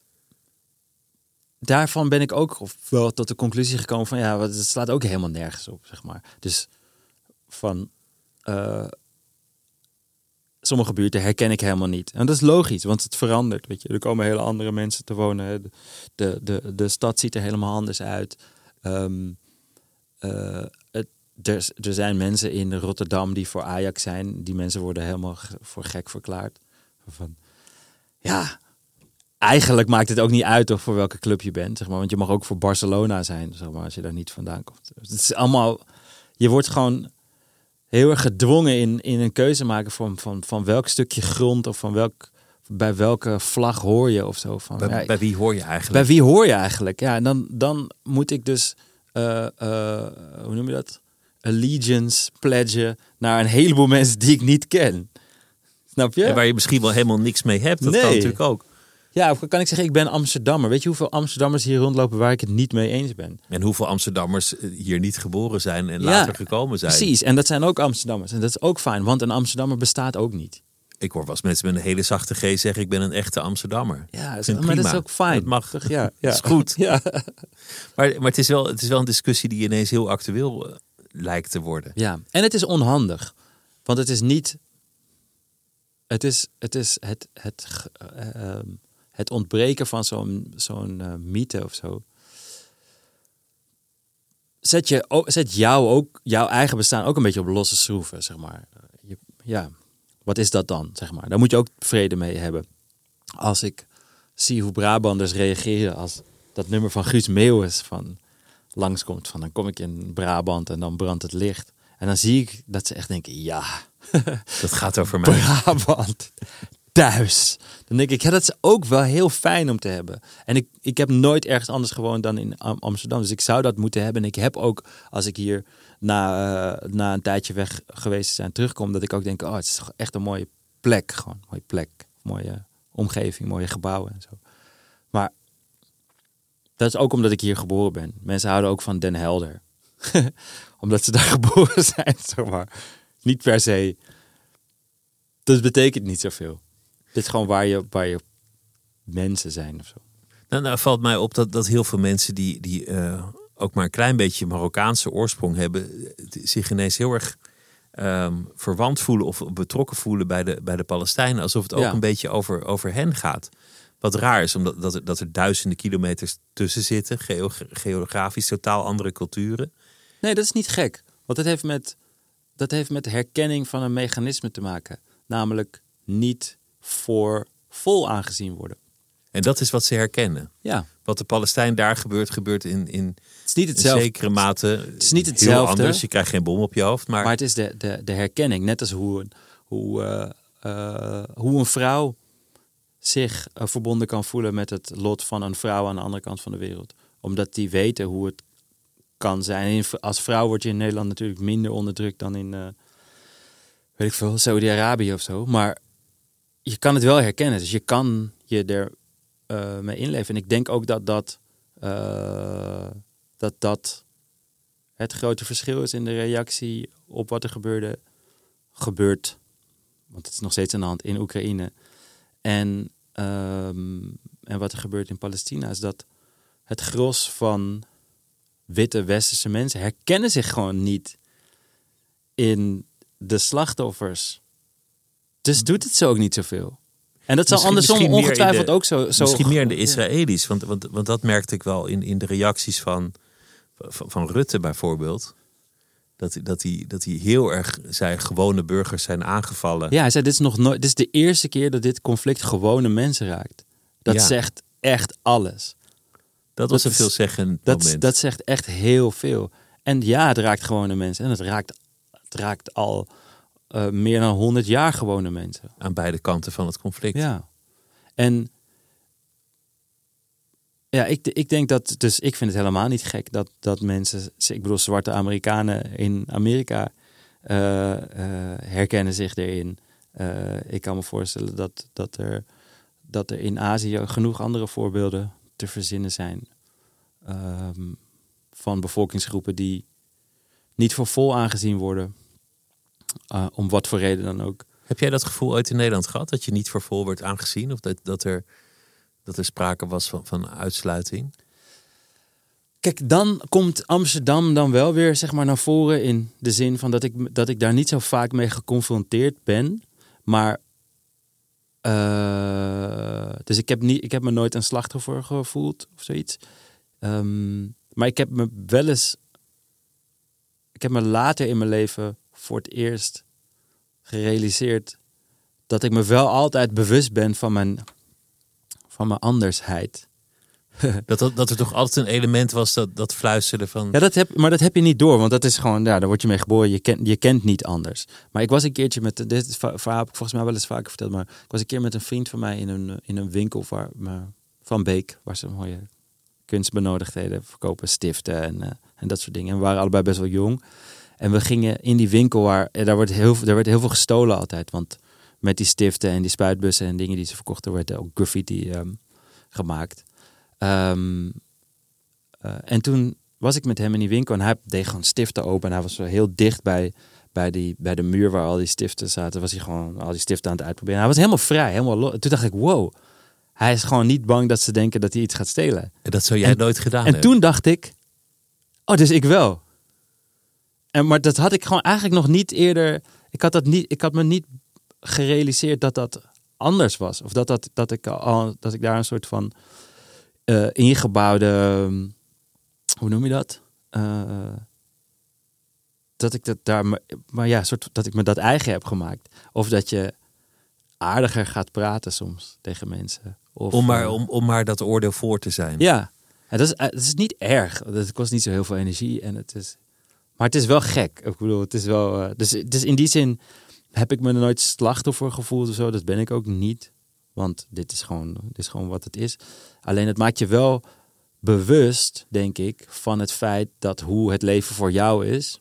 daarvan ben ik ook wel tot de conclusie gekomen van, ja, het slaat ook helemaal nergens op, zeg maar. Dus van uh, sommige buurten herken ik helemaal niet. En dat is logisch, want het verandert, weet je. Er komen hele andere mensen te wonen. De, de, de, de stad ziet er helemaal anders uit. Um, uh, het, er, er zijn mensen in Rotterdam die voor Ajax zijn. Die mensen worden helemaal voor gek verklaard. Van, ja, eigenlijk maakt het ook niet uit of voor welke club je bent, zeg maar. Want je mag ook voor Barcelona zijn, zeg maar, als je daar niet vandaan komt. Het is allemaal, je wordt gewoon heel erg gedwongen in, in een keuze maken van, van, van welk stukje grond of van welk, bij welke vlag hoor je of zo. Van, bij, ja, bij wie hoor je eigenlijk? Bij wie hoor je eigenlijk? Ja, en dan, dan moet ik dus, uh, uh, hoe noem je dat? Allegiance pledgen naar een heleboel mensen die ik niet ken. Snap je? En waar je misschien wel helemaal niks mee hebt. Dat nee. kan natuurlijk ook. Ja, of kan ik zeggen, ik ben Amsterdammer. Weet je hoeveel Amsterdammers hier rondlopen waar ik het niet mee eens ben? En hoeveel Amsterdammers hier niet geboren zijn en ja, later gekomen zijn. Precies, en dat zijn ook Amsterdammers. En dat is ook fijn, want een Amsterdammer bestaat ook niet. Ik hoor wel eens mensen met een hele zachte G zeggen, ik ben een echte Amsterdammer. Ja, dat maar prima. dat is ook fijn. Dat mag. Toch? Ja, ja. Dat is goed. Ja. Maar, maar het, is wel, het is wel een discussie die ineens heel actueel uh, lijkt te worden. Ja, en het is onhandig. Want het is niet... Het is het, is het, het, uh, uh, het ontbreken van zo'n zo'n uh, mythe of zo. Zet, je, zet jou ook, jouw eigen bestaan ook een beetje op losse schroeven, zeg maar. Je, ja, wat is dat dan, zeg maar? Daar moet je ook vrede mee hebben. Als ik zie hoe Brabanders reageren als dat nummer van Guus Meeuwis van langskomt. Van dan kom ik in Brabant en dan brandt het licht. En dan zie ik dat ze echt denken, ja... Dat gaat over mij. Brabant, thuis. Dan denk ik, ja, dat is ook wel heel fijn om te hebben. En ik, ik heb nooit ergens anders gewoond dan in Amsterdam. Dus ik zou dat moeten hebben. En ik heb ook, als ik hier na, uh, na een tijdje weg geweest zijn terugkom, dat ik ook denk, oh, het is echt een mooie plek. Gewoon een mooie plek. Mooie omgeving, mooie gebouwen en zo. Maar dat is ook omdat ik hier geboren ben. Mensen houden ook van Den Helder. Omdat ze daar geboren zijn, zeg maar. Niet per se. Dat betekent niet zoveel. Het is gewoon waar je, waar je mensen zijn of zo. Nou, nou valt mij op dat, dat heel veel mensen die, die uh, ook maar een klein beetje Marokkaanse oorsprong hebben, zich ineens heel erg um, verwant voelen of betrokken voelen bij de, bij de Palestijnen. Alsof het ook ja. een beetje over, over hen gaat. Wat raar is, omdat dat er, dat er duizenden kilometers tussen zitten. Geo, geografisch totaal andere culturen. Nee, dat is niet gek. Want het heeft met dat heeft met herkenning van een mechanisme te maken. Namelijk niet voor vol aangezien worden. En dat is wat ze herkennen. Ja. Wat de Palestijn daar gebeurt, gebeurt in, in, Het is niet in hetzelfde. zekere mate Het is niet heel hetzelfde. anders. Je krijgt geen bom op je hoofd. Maar, Maar het is de, de, de herkenning. Net als hoe, een- hoe, uh, uh, hoe een vrouw zich uh, verbonden kan voelen met het lot van een vrouw aan de andere kant van de wereld. Omdat die weten hoe het kan zijn. En als vrouw word je in Nederland natuurlijk minder onderdrukt dan in, uh, weet ik veel, Saudi-Arabië of zo. Maar je kan het wel herkennen. Dus je kan je er uh, mee inleven. En ik denk ook dat dat, uh, dat dat het grote verschil is in de reactie op wat er gebeurde, gebeurt, want het is nog steeds aan de hand in Oekraïne. En, um, en wat er gebeurt in Palestina is dat het gros van witte westerse mensen herkennen zich gewoon niet in de slachtoffers. Dus doet het zo ook niet zoveel. En dat zal Misschien- andersom misschien meer in ongetwijfeld de- ook zo... zo Misschien meer in de ja. Israëli's. Want, want, want dat merkte ik wel in, in de reacties van, van, van Rutte bijvoorbeeld. Dat, dat, hij, dat hij heel erg zei, gewone burgers zijn aangevallen. Ja, hij zei, dit is nog nooit. Dit is de eerste keer dat dit conflict gewone mensen raakt. Dat Ja. zegt echt alles. Dat was dat een is- veelzeggend Dat, moment. dat zegt echt heel veel. En ja, het raakt gewone mensen. En het raakt, het raakt al uh, meer dan honderd jaar gewone mensen. Aan beide kanten van het conflict. Ja. En ja, ik, ik denk dat, dus ik vind het helemaal niet gek dat, dat mensen, ik bedoel, zwarte Amerikanen in Amerika uh, uh, herkennen zich erin. Uh, ik kan me voorstellen dat, dat, er, dat er in Azië genoeg andere voorbeelden te verzinnen zijn. Um, van bevolkingsgroepen die niet voor vol aangezien worden. Uh, om wat voor reden dan ook. Heb jij dat gevoel ooit in Nederland gehad? Dat je niet voor vol werd aangezien? Of dat, dat, er, dat er sprake was van, van uitsluiting? Kijk, dan komt Amsterdam dan wel weer zeg maar naar voren in de zin van dat ik, dat ik daar niet zo vaak mee geconfronteerd ben. Maar uh, dus ik heb, niet, ik heb me nooit een slachtoffer gevoeld of zoiets. Um, maar ik heb me wel eens, ik heb me later in mijn leven voor het eerst gerealiseerd dat ik me wel altijd bewust ben van mijn, van mijn andersheid. Dat, dat, dat er toch altijd een element was dat, dat fluisterde van... Ja, dat heb, maar dat heb je niet door, want dat is gewoon, ja, daar word je mee geboren. Je kent, je kent niet anders. Maar ik was een keertje met, dit verhaal heb ik volgens mij wel eens vaker verteld, maar ik was een keer met een vriend van mij in een, in een winkel waar, maar, van Beek, waar ze mooie kunstbenodigdheden verkopen, stiften en, uh, en dat soort dingen. En we waren allebei best wel jong. En we gingen in die winkel waar, daar wordt heel, daar werd heel veel gestolen altijd, want met die stiften en die spuitbussen en dingen die ze verkochten, werd ook graffiti um, gemaakt. Um, uh, en toen was ik met hem in die winkel en hij deed gewoon stiften open. En hij was zo heel dicht bij, bij, die, bij de muur waar al die stiften zaten. Was hij gewoon al die stiften aan het uitproberen. Hij was helemaal vrij, helemaal los. Toen dacht ik, wow, hij is gewoon niet bang dat ze denken dat hij iets gaat stelen. En dat zou jij en, nooit gedaan En hebben. toen dacht ik, oh, dus ik wel. En, maar dat had ik gewoon eigenlijk nog niet eerder... Ik had, dat niet, ik had me niet gerealiseerd dat dat anders was. Of dat, dat, dat, ik, al, dat ik daar een soort van... Uh, ingebouwde, um, hoe noem je dat? Uh, dat ik dat daar, maar, maar ja, soort dat ik me dat eigen heb gemaakt. Of dat je aardiger gaat praten soms tegen mensen. Of, om, maar, uh, om, om maar dat oordeel voor te zijn. Ja, en dat is, dat is niet erg. Het kost niet zo heel veel energie en het is, maar het is wel gek. Ik bedoel, het is wel. Uh, dus, dus in die zin heb ik me nooit slachtoffer gevoeld of zo. Dat ben ik ook niet. Want dit is gewoon, dit is gewoon wat het is. Alleen het maakt je wel bewust, denk ik, van het feit dat hoe het leven voor jou is,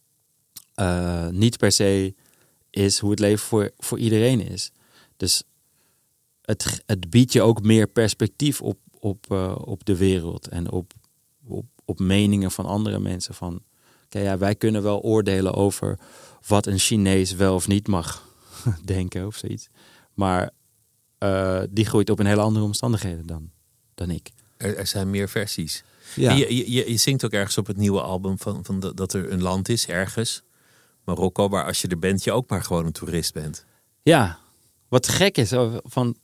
uh, niet per se is hoe het leven voor, voor iedereen is. Dus het, het biedt je ook meer perspectief op, op, uh, op de wereld en op, op, op meningen van andere mensen. Van, okay, ja, wij kunnen wel oordelen over wat een Chinees wel of niet mag denken of zoiets. Maar Uh, die groeit op in hele andere omstandigheden dan, dan ik. Er, er zijn meer versies. Ja. En je, je, je zingt ook ergens op het nieuwe album van, van de, dat er een land is, ergens, Marokko, waar als je er bent, je ook maar gewoon een toerist bent. Ja, wat gek is, van,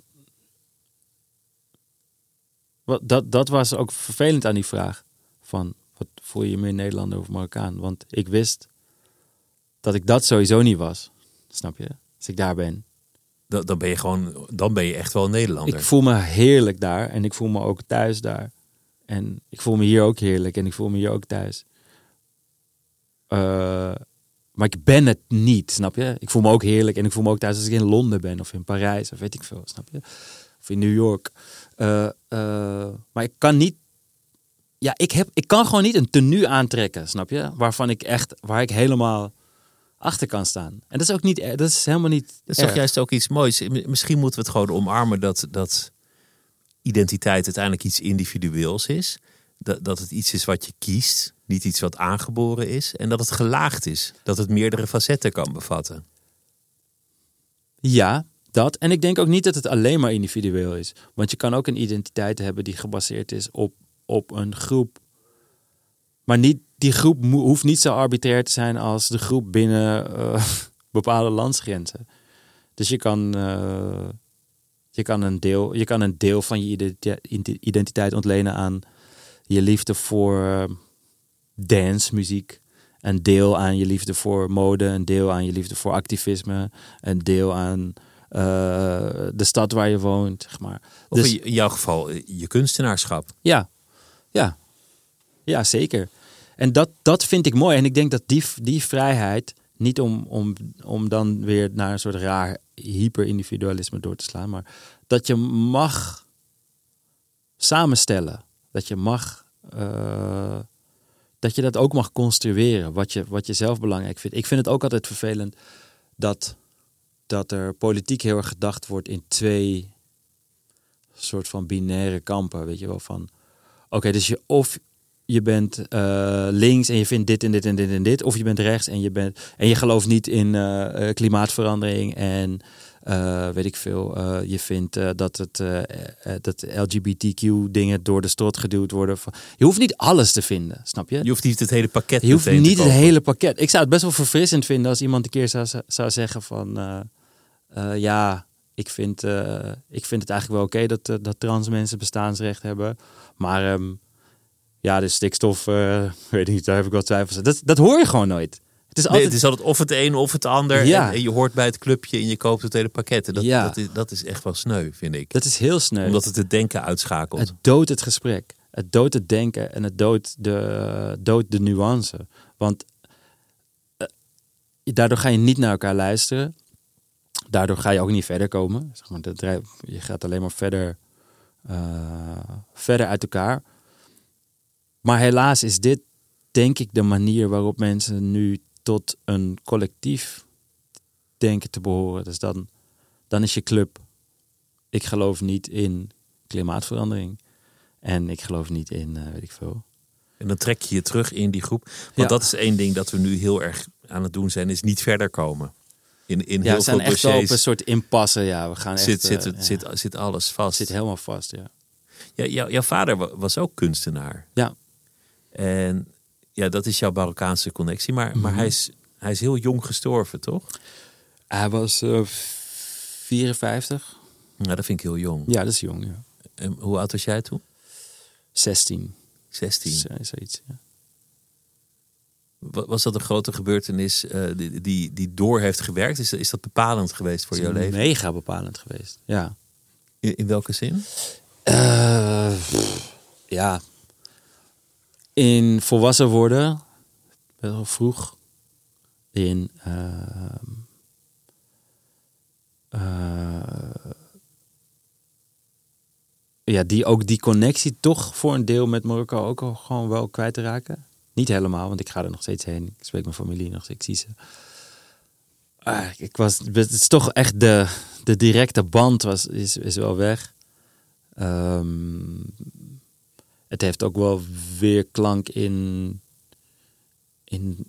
wat, dat, dat was ook vervelend aan die vraag. Van, wat voel je meer Nederlander of Marokkaan? Want ik wist dat ik dat sowieso niet was. Snap je? Als ik daar ben. Dan, dan ben je gewoon, dan ben je echt wel een Nederlander. Ik voel me heerlijk daar en ik voel me ook thuis daar. En ik voel me hier ook heerlijk en ik voel me hier ook thuis. Uh, maar ik ben het niet, snap je? Ik voel me ook heerlijk en ik voel me ook thuis als ik in Londen ben of in Parijs of weet ik veel, snap je? Of in New York. Uh, uh, maar ik kan niet, ja, ik, heb, ik kan gewoon niet een tenue aantrekken, snap je? Waarvan ik echt, waar ik helemaal achter kan staan. En dat is ook niet, dat is helemaal niet Dat is erg. toch juist ook iets moois. Misschien moeten we het gewoon omarmen dat, dat identiteit uiteindelijk iets individueels is. Dat, dat het iets is wat je kiest, niet iets wat aangeboren is. En dat het gelaagd is. Dat het meerdere facetten kan bevatten. Ja, dat. En ik denk ook niet dat het alleen maar individueel is. Want je kan ook een identiteit hebben die gebaseerd is op, op een groep. Maar niet, die groep mo- hoeft niet zo arbitrair te zijn als de groep binnen uh, bepaalde landsgrenzen. Dus je kan, uh, je, kan een deel, je kan een deel van je identiteit ontlenen aan je liefde voor uh, dancemuziek. Een deel aan je liefde voor mode. Een deel aan je liefde voor activisme. Een deel aan uh, de stad waar je woont. Zeg maar. Of Dus, in jouw geval je kunstenaarschap. ja, ja. Ja, zeker. En dat, dat vind ik mooi. En ik denk dat die, die vrijheid, niet om, om, om dan weer naar een soort raar hyper-individualisme door te slaan, maar dat je mag samenstellen. Dat je mag, uh, dat je dat ook mag construeren, wat je, wat je zelf belangrijk vindt. Ik vind het ook altijd vervelend dat, dat er politiek heel erg gedacht wordt in twee soort van binaire kampen, weet je wel, van oké, okay, dus je of je bent uh, links en je vindt dit en dit en dit en dit. Of je bent rechts en je, bent, en je gelooft niet in uh, klimaatverandering. En uh, weet ik veel. Uh, je vindt uh, dat, het, uh, uh, dat L G B T Q dingen door de strot geduwd worden. Je hoeft niet alles te vinden, snap je? Je hoeft niet het hele pakket Je hoeft meteen te niet het kopen. hele pakket. Ik zou het best wel verfrissend vinden als iemand een keer zou, zou zeggen van Uh, uh, ja, ik vind, uh, ik vind het eigenlijk wel oké okay dat, uh, dat trans mensen bestaansrecht hebben. Maar Um, ja, de stikstof, uh, weet ik niet, daar heb ik wel twijfels aan. Dat, dat hoor je gewoon nooit. Het is altijd, nee, het is altijd of het een of het ander. Ja. En, en je hoort bij het clubje en je koopt het hele pakket. En dat, Ja. dat, is, dat is echt wel sneu, vind ik. dat is heel sneu. Omdat het het denken uitschakelt. Het doodt het gesprek. Het doodt het denken en het doodt de, doodt de nuance. Want uh, daardoor ga je niet naar elkaar luisteren. Daardoor ga je ook niet verder komen. Zeg maar, dat, je gaat alleen maar verder, uh, verder uit elkaar. Maar helaas is dit, denk ik, de manier waarop mensen nu tot een collectief denken te behoren. Dus dan, dan is je club. Ik geloof niet in klimaatverandering. En ik geloof niet in, uh, weet ik veel. En dan trek je je terug in die groep. Want Ja. dat is één ding dat we nu heel erg aan het doen zijn. Is niet verder komen. In, in Ja, heel we staan veel echt wel op dossiers een soort impasse. Ja, we gaan echt, zit, zit, uh, het- ja. zit, zit alles vast. zit helemaal vast, ja. Ja, jou- jouw vader wa- was ook kunstenaar. Ja. En ja, dat is jouw Marokkaanse connectie. Maar, maar Mhm. hij, is, hij is heel jong gestorven, toch? Hij was uh, vierenvijftig. Nou, dat vind ik heel jong. Ja, dat is jong, ja. En hoe oud was jij toen? zestien. zestien. Z- Zoiets, ja. Wa- Was dat een grote gebeurtenis uh, die, die, die door heeft gewerkt? Is, is dat bepalend geweest voor Het jouw is leven? mega bepalend geweest, ja. In, in welke zin? Uh, ja. In volwassen worden, best wel vroeg. In uh, uh, ja, die, ook die connectie toch voor een deel met Marokko ook al gewoon wel kwijt te raken. Niet helemaal, want ik ga er nog steeds heen. Ik spreek mijn familie nog steeds, ik zie ze. Ah, ik was, het is toch echt de, de directe band was, is, is wel weg. Um, het heeft ook wel weer klank in in,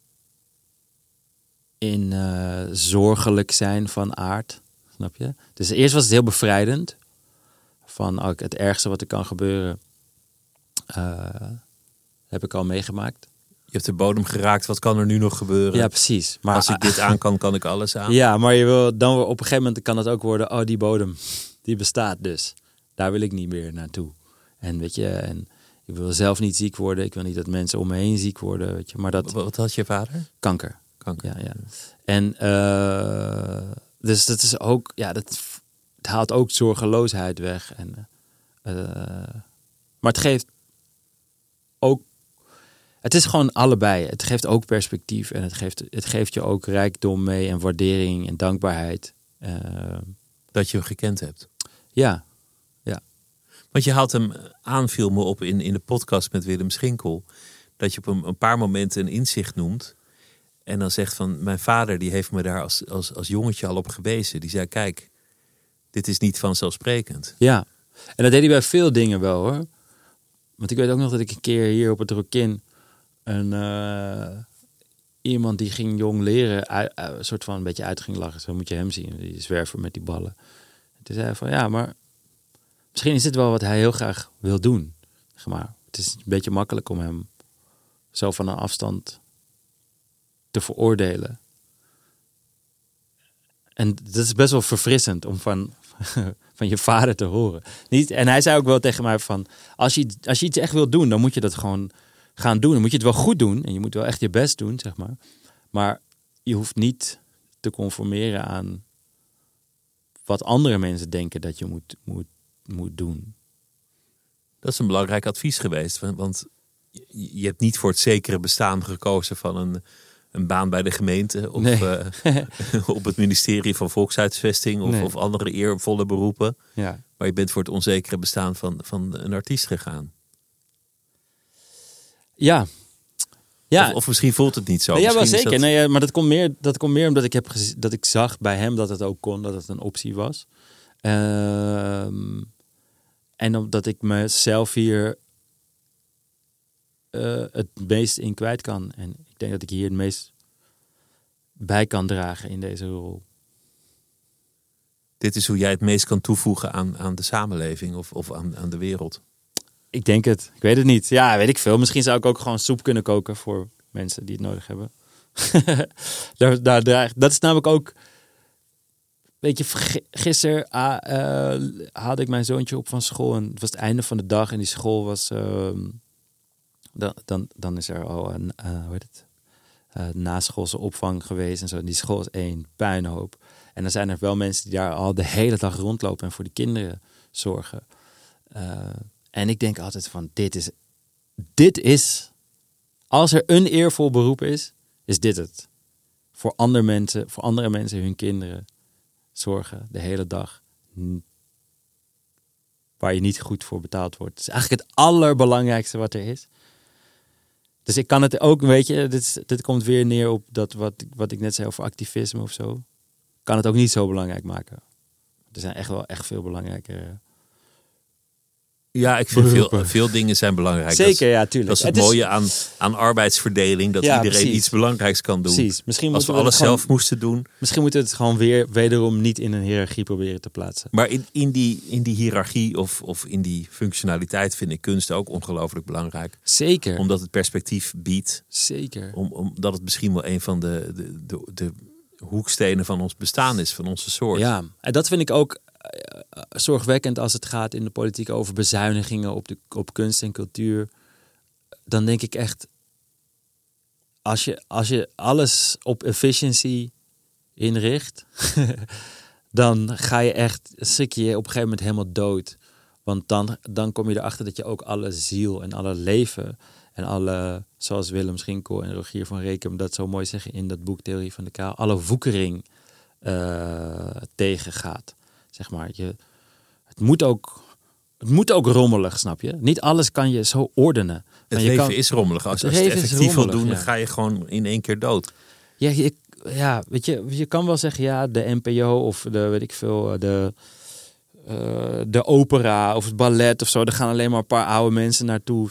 in uh, zorgelijk zijn van aard, snap je? Dus eerst was het heel bevrijdend. Van ook het ergste wat er kan gebeuren, uh, heb ik al meegemaakt. Je hebt de bodem geraakt, wat kan er nu nog gebeuren? Ja, precies. Maar als ik dit aan kan, kan ik alles aan. Ja, maar je wil dan op een gegeven moment kan het ook worden, oh, die bodem, die bestaat dus. Daar wil ik niet meer naartoe. En weet je, en ik wil zelf niet ziek worden. Ik wil niet dat mensen om me heen ziek worden, weet je. Maar dat Wat had je vader? kanker. Kanker. Ja, ja. En uh, dus dat is ook, ja, dat het haalt ook zorgeloosheid weg. En, uh, maar het geeft ook, het is gewoon allebei. Het geeft ook perspectief en het geeft, het geeft je ook rijkdom mee en waardering en dankbaarheid. Uh, dat je hem gekend hebt. Ja, ja. Want je haalt hem aan, viel me op in, in de podcast met Willem Schinkel, dat je op een, een paar momenten een inzicht noemt. En dan zegt van, mijn vader die heeft me daar als, als, als jongetje al op gewezen. Die zei, kijk, dit is niet vanzelfsprekend. Ja, en dat deed hij bij veel dingen wel hoor. Want ik weet ook nog dat ik een keer hier op het Rokin een uh, iemand die ging jong leren, uit, uh, een soort van een beetje uit ging lachen. Zo moet je hem zien, die zwerven met die ballen. En toen zei hij van, ja, maar misschien is dit wel wat hij heel graag wil doen. Zeg maar. Het is een beetje makkelijk om hem zo van een afstand te veroordelen. En dat is best wel verfrissend om van, van je vader te horen. Niet, en hij zei ook wel tegen mij van, als je, als je iets echt wil doen, dan moet je dat gewoon gaan doen. Dan moet je het wel goed doen en je moet wel echt je best doen, zeg maar. Maar je hoeft niet te conformeren aan wat andere mensen denken dat je moet, moet, moet doen. Dat is een belangrijk advies geweest. Want je hebt niet voor het zekere bestaan gekozen van een, een baan bij de gemeente. Of nee. uh, op het ministerie van Volkshuisvesting. Of, nee. of andere eervolle beroepen. Ja. Maar je bent voor het onzekere bestaan van, van een artiest gegaan. Ja. ja. Of, of misschien voelt het niet zo. Nee, ja, wel zeker. Dat... Nee, maar dat komt meer, dat komt meer omdat ik, heb gez- dat ik zag bij hem dat het ook kon. Dat het een optie was. Uh, en omdat ik mezelf hier uh, het meest in kwijt kan. En ik denk dat ik hier het meest bij kan dragen in deze rol. Dit is hoe jij het meest kan toevoegen aan, aan de samenleving of, of aan, aan de wereld. Ik denk het. Ik weet het niet. Ja, weet ik veel. Misschien zou ik ook gewoon soep kunnen koken voor mensen die het nodig hebben. daar, daar, daar, dat is namelijk ook... Weet je, gisteren uh, uh, haalde ik mijn zoontje op van school. En het was het einde van de dag. En die school was... Uh, dan, dan, dan is er al een uh, hoe heet het? Uh, naschoolse opvang geweest. En zo. En die school is één puinhoop. En dan zijn er wel mensen die daar al de hele dag rondlopen. En voor die kinderen zorgen. Uh, en ik denk altijd van... Dit is... Dit is... Als er een eervol beroep is... Is dit het. Voor andere mensen... Voor andere mensen, hun kinderen... zorgen de hele dag waar je niet goed voor betaald wordt. Het is eigenlijk het allerbelangrijkste wat er is. Dus ik kan het ook, weet je, dit, dit komt weer neer op dat wat, wat ik net zei over activisme of zo. Kan het ook niet zo belangrijk maken. Er zijn echt wel echt veel belangrijke... Ja, ik vind veel, veel dingen zijn belangrijk. Zeker, dat is, ja, tuurlijk. Dat is het, het mooie is... aan, aan arbeidsverdeling. Dat ja, iedereen precies. iets belangrijks kan doen. Precies. Misschien Als we we alles gewoon, zelf moesten doen. Misschien moeten we het gewoon weer wederom niet in een hiërarchie proberen te plaatsen. Maar in, in, die, in die hiërarchie of, of in die functionaliteit vind ik kunst ook ongelooflijk belangrijk. Zeker. Omdat het perspectief biedt. Zeker. Om, omdat het misschien wel een van de, de, de, de hoekstenen van ons bestaan is. Van onze soort. Ja, en dat vind ik ook... Uh, zorgwekkend als het gaat in de politiek over bezuinigingen op, de, op kunst en cultuur. Dan denk ik echt, als je, als je alles op efficiency inricht, dan ga je echt, schrik je op een gegeven moment helemaal dood. Want dan, dan kom je erachter dat je ook alle ziel en alle leven en alle, zoals Willem Schinkel en Rogier van Rekem dat zo mooi zeggen in dat boek Theorie van de Kaal, alle woekering uh, tegengaat. Zeg maar, je, het, moet ook, het moet ook rommelig, snap je? Niet alles kan je zo ordenen. Het je leven kan, is rommelig. Als, het als je het effectief wil doen, ja. dan ga je gewoon in één keer dood. Ja, je, ja, weet je, je kan wel zeggen, ja, de N P O of de, weet ik veel, de, uh, de opera of het ballet of zo. Daar gaan alleen maar een paar oude mensen naartoe.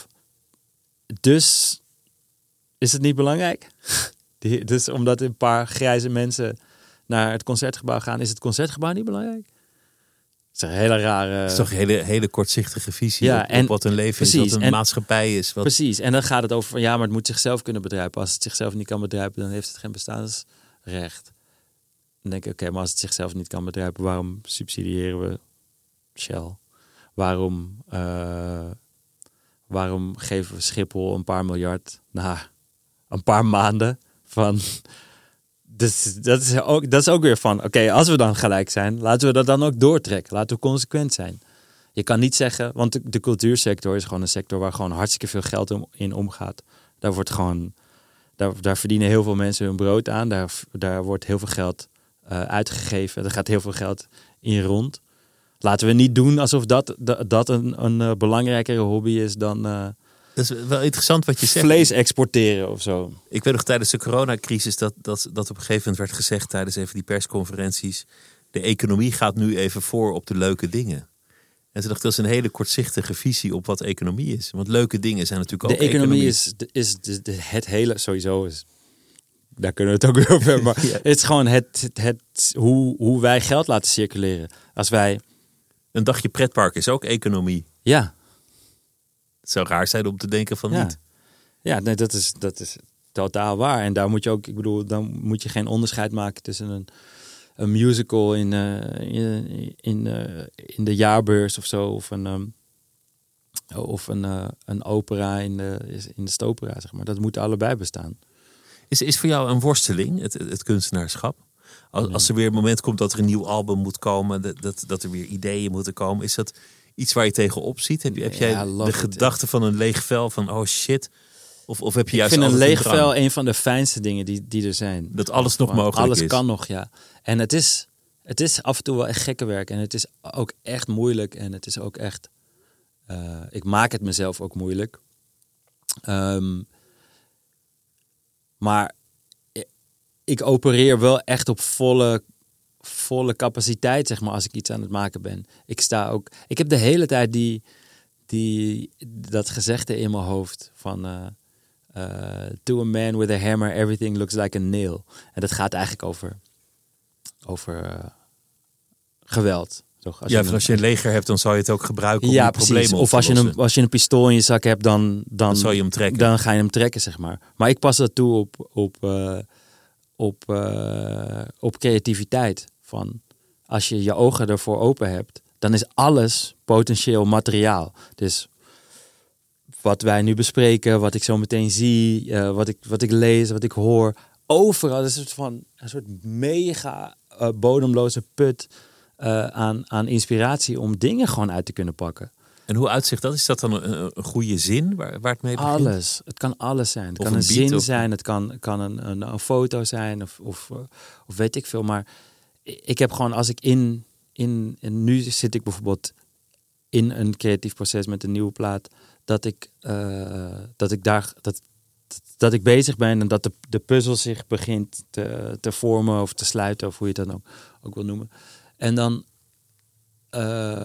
Dus is het niet belangrijk? Dus omdat een paar grijze mensen naar het Concertgebouw gaan, is het Concertgebouw niet belangrijk? Dat is een hele rare... Het is toch een hele, hele kortzichtige visie ja, op, en, op wat een leven precies, is, wat een en, maatschappij is. Wat... Precies, en dan gaat het over van ja, maar het moet zichzelf kunnen bedrijven. Als het zichzelf niet kan bedrijven, dan heeft het geen bestaansrecht. Dan denk ik, oké, okay, maar als het zichzelf niet kan bedrijven, waarom subsidiëren we Shell? Waarom, uh, waarom geven we Schiphol een paar miljard na een paar maanden van dus dat is ook, dat is ook weer van, oké, okay, als we dan gelijk zijn, laten we dat dan ook doortrekken. Laten we consequent zijn. Je kan niet zeggen, want de, de cultuursector is gewoon een sector waar gewoon hartstikke veel geld om, in omgaat. Daar wordt gewoon, daar, daar verdienen heel veel mensen hun brood aan. Daar, daar wordt heel veel geld uh, uitgegeven. Er gaat heel veel geld in rond. Laten we niet doen alsof dat, dat, dat een, een uh, belangrijkere hobby is dan uh, dat is wel interessant wat je zegt. Vlees exporteren of zo. Ik weet nog tijdens de coronacrisis dat, dat, dat op een gegeven moment werd gezegd tijdens even die persconferenties, de economie gaat nu even voor op de leuke dingen. En ze dacht, dat is een hele kortzichtige visie op wat economie is. Want leuke dingen zijn natuurlijk ook de economie. economie. is, de, is de, de, het hele, sowieso is, daar kunnen we het ook weer over hebben. Maar ja. Het is gewoon het, het, het, hoe, hoe wij geld laten circuleren. Als wij... Een dagje pretpark is ook economie. Ja. Het zou raar zijn om te denken van ja. niet. Ja, nee, dat is, dat is totaal waar. En daar moet je ook, ik bedoel, dan moet je geen onderscheid maken tussen een, een musical in, uh, in, in, uh, in de jaarbeurs of zo. Of een, um, of een, uh, een opera in de, in de stopera, zeg maar. Dat moet allebei bestaan. Is, is voor jou een worsteling, het, het kunstenaarschap? Als, als er weer een moment komt dat er een nieuw album moet komen, dat, dat, dat er weer ideeën moeten komen, is dat iets waar je tegenop ziet? Heb, je, heb jij ja, de gedachte van een leeg vel van oh shit? Of, of heb je juist ik vind een leeg een vel een van de fijnste dingen die, die er zijn. Dat alles nog mogelijk alles is. Alles kan nog, ja. En het is, het is af en toe wel echt gekke werk. En het is ook echt moeilijk. En het is ook echt... Uh, ik maak het mezelf ook moeilijk. Um, maar ik opereer wel echt op volle, volle capaciteit, zeg maar, als ik iets aan het maken ben. Ik sta ook... Ik heb de hele tijd die, die, dat gezegde in mijn hoofd van... Uh, uh, to a man with a hammer, everything looks like a nail. En dat gaat eigenlijk over, over uh, geweld. Toch? Als ja, je van als je een leger hebt, dan zou je het ook gebruiken om ja, die precies. problemen op Of te als je, lossen. een, als je een pistool in je zak hebt, dan, dan, dan, zou je hem trekken. dan ga je hem trekken, zeg maar. Maar ik pas dat toe op, op, uh, op, uh, op creativiteit. Van, als je je ogen ervoor open hebt, dan is alles potentieel materiaal. Dus wat wij nu bespreken, wat ik zo meteen zie, uh, wat, ik, wat ik lees, wat ik hoor. Overal is het van een soort mega uh, bodemloze put uh, aan, aan inspiratie om dingen gewoon uit te kunnen pakken. En hoe uitzicht dat? Is dat dan een, een goede zin waar, waar het mee begint? Alles. Het kan alles zijn. Het of kan een, een beat, zin of... zijn, het kan, kan een, een, een foto zijn of, of, of weet ik veel. Maar ik heb gewoon als ik in, in... En nu zit ik bijvoorbeeld in een creatief proces met een nieuwe plaat. Dat ik, uh, dat ik daar... Dat, dat ik bezig ben en dat de, de puzzel zich begint te, te vormen of te sluiten, of hoe je het dan ook, ook wil noemen. En dan, uh,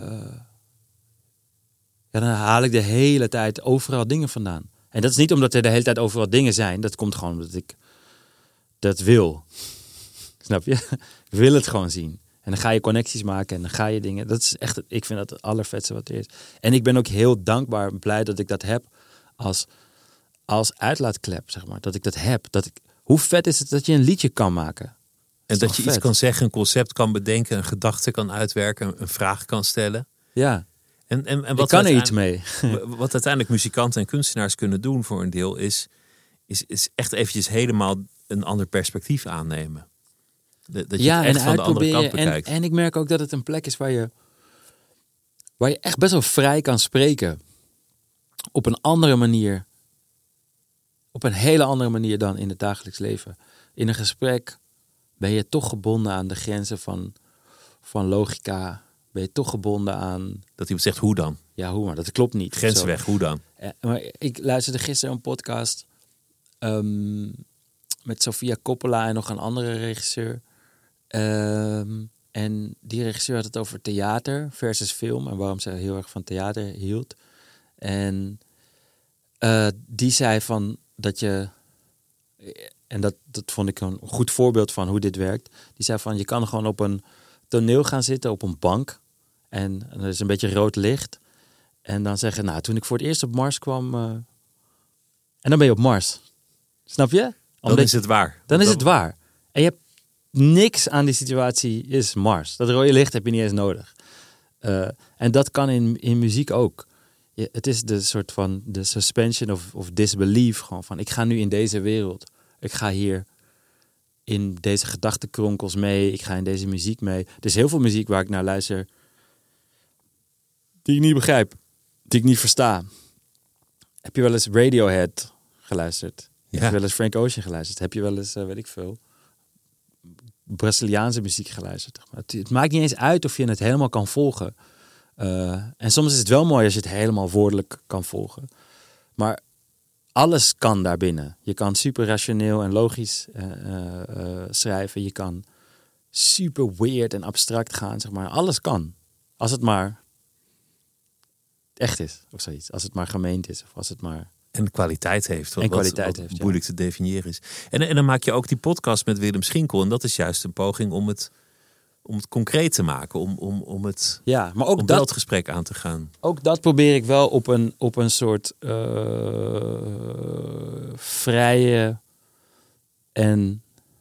ja, dan haal ik de hele tijd overal dingen vandaan. En dat is niet omdat er de hele tijd overal dingen zijn. Dat komt gewoon omdat ik dat wil. Snap je? Ik wil het gewoon zien. En dan ga je connecties maken en dan ga je dingen. Dat is echt, ik vind dat het allervetste wat er is. En ik ben ook heel dankbaar en blij dat ik dat heb als... als uitlaatklep, zeg maar. Dat ik dat heb. Dat ik, hoe vet is het dat je een liedje kan maken? En dat je vet. Iets kan zeggen, een concept kan bedenken, een gedachte kan uitwerken, een vraag kan stellen. Ja. En, en, en wat ik kan er iets mee. Wat uiteindelijk muzikanten en kunstenaars kunnen doen voor een deel, is, is, is echt eventjes helemaal een ander perspectief aannemen. Dat je ja, het echt en van de andere kant bekijkt. En, en ik merk ook dat het een plek is waar je, waar je echt best wel vrij kan spreken. Op een andere manier. Op een hele andere manier dan in het dagelijks leven. In een gesprek ben je toch gebonden aan de grenzen van, van logica. Ben je toch gebonden aan... Dat iemand zegt, hoe dan? Ja, hoe maar. Dat klopt niet. Grenzen weg, hoe dan? Ja, maar ik luisterde gisteren een podcast um, met Sofia Coppola en nog een andere regisseur. Um, en die regisseur had het over theater versus film. En waarom ze heel erg van theater hield. En uh, die zei van... dat je, en dat, dat vond ik een goed voorbeeld van hoe dit werkt. Die zei van, je kan gewoon op een toneel gaan zitten, op een bank. En, en er is een beetje rood licht. En dan zeggen, nou, toen ik voor het eerst op Mars kwam... Uh, en dan ben je op Mars. Snap je? Omdat, dan is het waar. Dan is het waar. En je hebt niks aan die situatie, is Mars. Dat rode licht heb je niet eens nodig. Uh, en dat kan in, in muziek ook. Ja, het is de soort van de suspension of, of disbelief. Gewoon van, ik ga nu in deze wereld. Ik ga hier in deze gedachtenkronkels mee. Ik ga in deze muziek mee. Er is heel veel muziek waar ik naar luister die ik niet begrijp. Die ik niet versta. Heb je wel eens Radiohead geluisterd? Ja. Heb je wel eens Frank Ocean geluisterd? Heb je wel eens, uh, weet ik veel, Braziliaanse muziek geluisterd? Het, het maakt niet eens uit of je het helemaal kan volgen. Uh, en soms is het wel mooi als je het helemaal woordelijk kan volgen. Maar alles kan daarbinnen. Je kan super rationeel en logisch uh, uh, uh, schrijven. Je kan super weird en abstract gaan, zeg maar. Alles kan. Als het maar echt is, of zoiets. Als het maar gemeend is, of als het maar... En kwaliteit heeft. Wat, en kwaliteit wat, heeft, wat moeilijk ja. te definiëren is. En, en dan maak je ook die podcast met Willem Schinkel. En dat is juist een poging om het, om het concreet te maken. Om, om, om het, ja, maar ook om dat, wel het gesprek aan te gaan. Ook dat probeer ik wel op een, op een soort uh, vrije en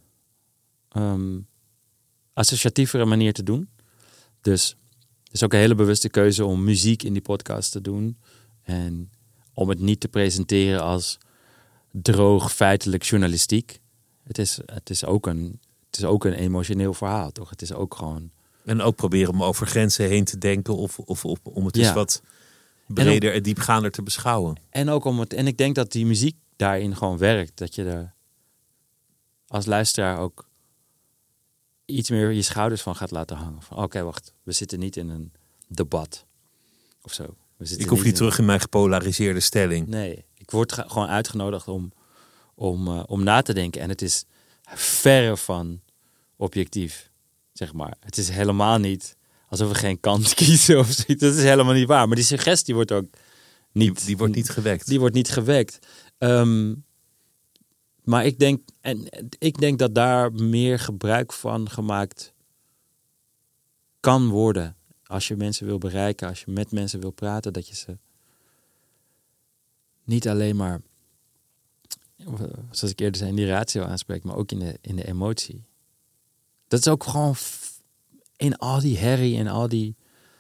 um, associatievere manier te doen. Dus het is ook een hele bewuste keuze om muziek in die podcast te doen. En om het niet te presenteren als droog, feitelijk journalistiek. Het is, het is, ook, een, het is ook een emotioneel verhaal, toch? Het is ook gewoon... En ook proberen om over grenzen heen te denken. Of, of, of om het Ja. eens wat breder en, ook, en diepgaander te beschouwen. En, ook om het, en ik denk dat die muziek daarin gewoon werkt. Dat je er als luisteraar ook iets meer je schouders van gaat laten hangen. Oké, okay, wacht. We zitten niet in een debat. Of zo. Ik hoef niet in... terug in mijn gepolariseerde stelling. Nee, ik word ga- gewoon uitgenodigd om, om, uh, om na te denken. En het is verre van objectief, zeg maar. Het is helemaal niet alsof we geen kant kiezen of zoiets. Dat is helemaal niet waar. Maar die suggestie wordt ook niet... Die, die wordt niet gewekt. Die wordt niet gewekt. Um, maar ik denk, en ik denk dat daar meer gebruik van gemaakt kan worden. Als je mensen wil bereiken, als je met mensen wil praten, dat je ze niet alleen maar, zoals ik eerder zei, in die ratio aanspreekt, maar ook in de, in de emotie. Dat is ook gewoon f- in al die herrie en al die,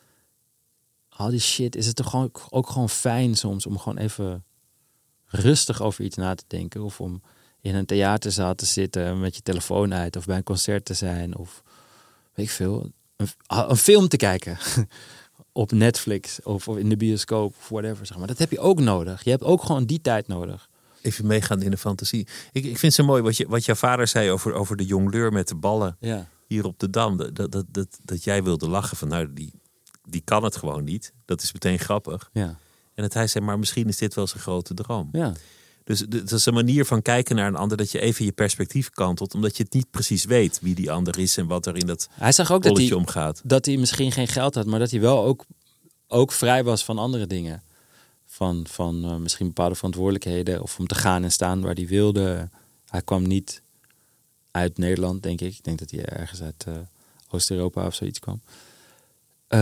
al die shit, is het toch gewoon, ook gewoon fijn soms om gewoon even rustig over iets na te denken. Of om in een theaterzaal te zitten met je telefoon uit, of bij een concert te zijn, of weet ik veel. Een, een film te kijken op Netflix of, of in de bioscoop of whatever, zeg maar. Dat heb je ook nodig. Je hebt ook gewoon die tijd nodig. Even meegaan in de fantasie. Ik, ik vind het zo mooi wat, je, wat jouw vader zei over, over de jongleur met de ballen ja. hier op de Dam. Dat, dat, dat, dat jij wilde lachen van, nou, die, die kan het gewoon niet. Dat is meteen grappig. Ja. En dat hij zei, maar misschien is dit wel zijn grote droom. Ja. Dus dat is een manier van kijken naar een ander, dat je even je perspectief kantelt, omdat je het niet precies weet wie die ander is en wat er in dat hij zag ook dat hij, omgaat. Dat hij misschien geen geld had, maar dat hij wel ook, ook vrij was van andere dingen. Van, van uh, misschien bepaalde verantwoordelijkheden of om te gaan en staan waar hij wilde. Hij kwam niet uit Nederland, denk ik. Ik denk dat hij ergens uit uh, Oost-Europa of zoiets kwam. Uh,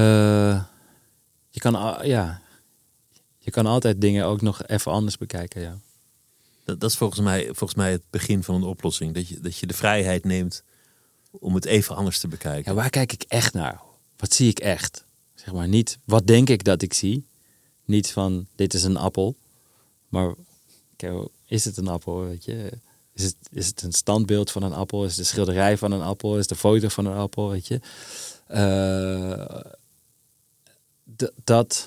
je kan, uh, ja, je kan altijd dingen ook nog even anders bekijken, ja. Dat, dat is volgens mij, volgens mij het begin van een oplossing. Dat je, dat je de vrijheid neemt om het even anders te bekijken. Ja, waar kijk ik echt naar? Wat zie ik echt? Zeg maar niet, wat denk ik dat ik zie? Niet van, dit is een appel. Maar, okay, is het een appel, weet je? Is het, is het een standbeeld van een appel? Is het een schilderij van een appel? Is het een foto van een appel, weet je? Uh, d- dat,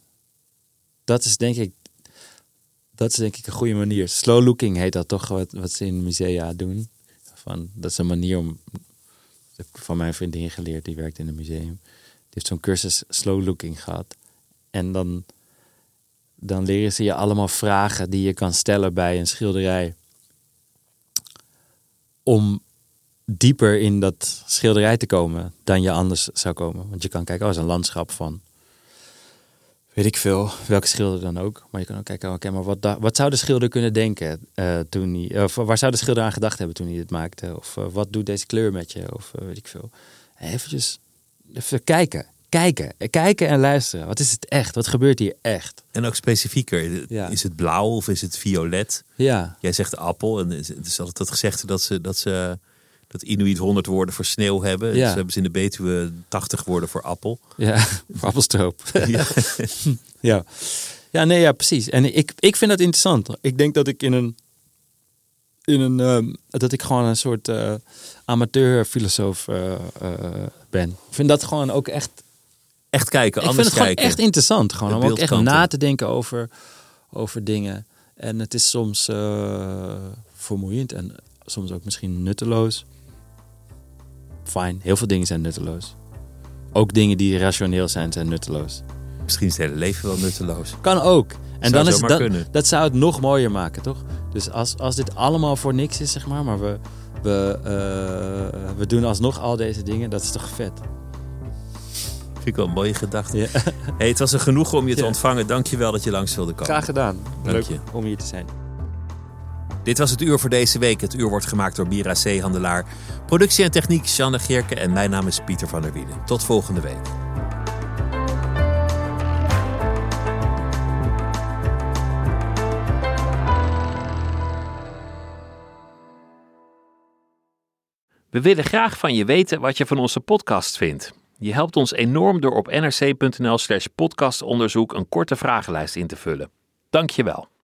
dat is denk ik Dat is denk ik een goede manier. Slow looking heet dat toch, wat, wat ze in musea doen. Van, dat is een manier om... Dat heb ik van mijn vriendin geleerd, die werkt in een museum. Die heeft zo'n cursus slow looking gehad. En dan, dan leren ze je allemaal vragen die je kan stellen bij een schilderij. Om dieper in dat schilderij te komen dan je anders zou komen. Want je kan kijken, oh, is een landschap van... Weet ik veel, welke schilder dan ook. Maar je kan ook kijken, oké, okay, maar wat, da- wat zou de schilder kunnen denken uh, toen hij... Of waar zou de schilder aan gedacht hebben toen hij het maakte? Of uh, wat doet deze kleur met je? Of uh, weet ik veel. Eventjes even kijken. Kijken. Kijken en luisteren. Wat is het echt? Wat gebeurt hier echt? En ook specifieker. Ja. Is het blauw of is het violet? Ja. Jij zegt appel. En het is altijd dat gezegde dat ze... Dat ze dat Inuit honderd woorden voor sneeuw hebben. Ja. Dus hebben ze in de Betuwe tachtig woorden voor appel. Ja, voor appelstroop. Ja. ja. Ja, nee, ja, precies. En ik, ik vind dat interessant. Ik denk dat ik in een in een, um, dat ik gewoon een soort uh, amateur-filosoof uh, uh, ben. Ik vind dat gewoon ook echt... Echt kijken, ik anders vind het kijken. gewoon echt interessant. Gewoon, om ook echt beeldkanten. na te denken over, over dingen. En het is soms uh, vermoeiend en soms ook misschien nutteloos. Fijn, heel veel dingen zijn nutteloos. Ook dingen die rationeel zijn, zijn nutteloos. Misschien is het hele leven wel nutteloos. Kan ook. En Zou dan is zomaar dat, kunnen. dat zou het nog mooier maken, toch? Dus als, als dit allemaal voor niks is, zeg maar, maar we, we, uh, we doen alsnog al deze dingen, dat is toch vet? Vind ik wel een mooie gedachte. Ja. Hey, het was een genoegen om je te Ja. ontvangen. Dank je wel dat je langs wilde komen. Graag gedaan. Dank Leuk je. om hier te zijn. Dit was het uur voor deze week. Het uur wordt gemaakt door Mira Zeehandelaar. Productie en techniek, Jeanne Geerke en mijn naam is Pieter van der Wielen. Tot volgende week. We willen graag van je weten wat je van onze podcast vindt. Je helpt ons enorm door op nrc.nl slash podcastonderzoek een korte vragenlijst in te vullen. Dank je wel.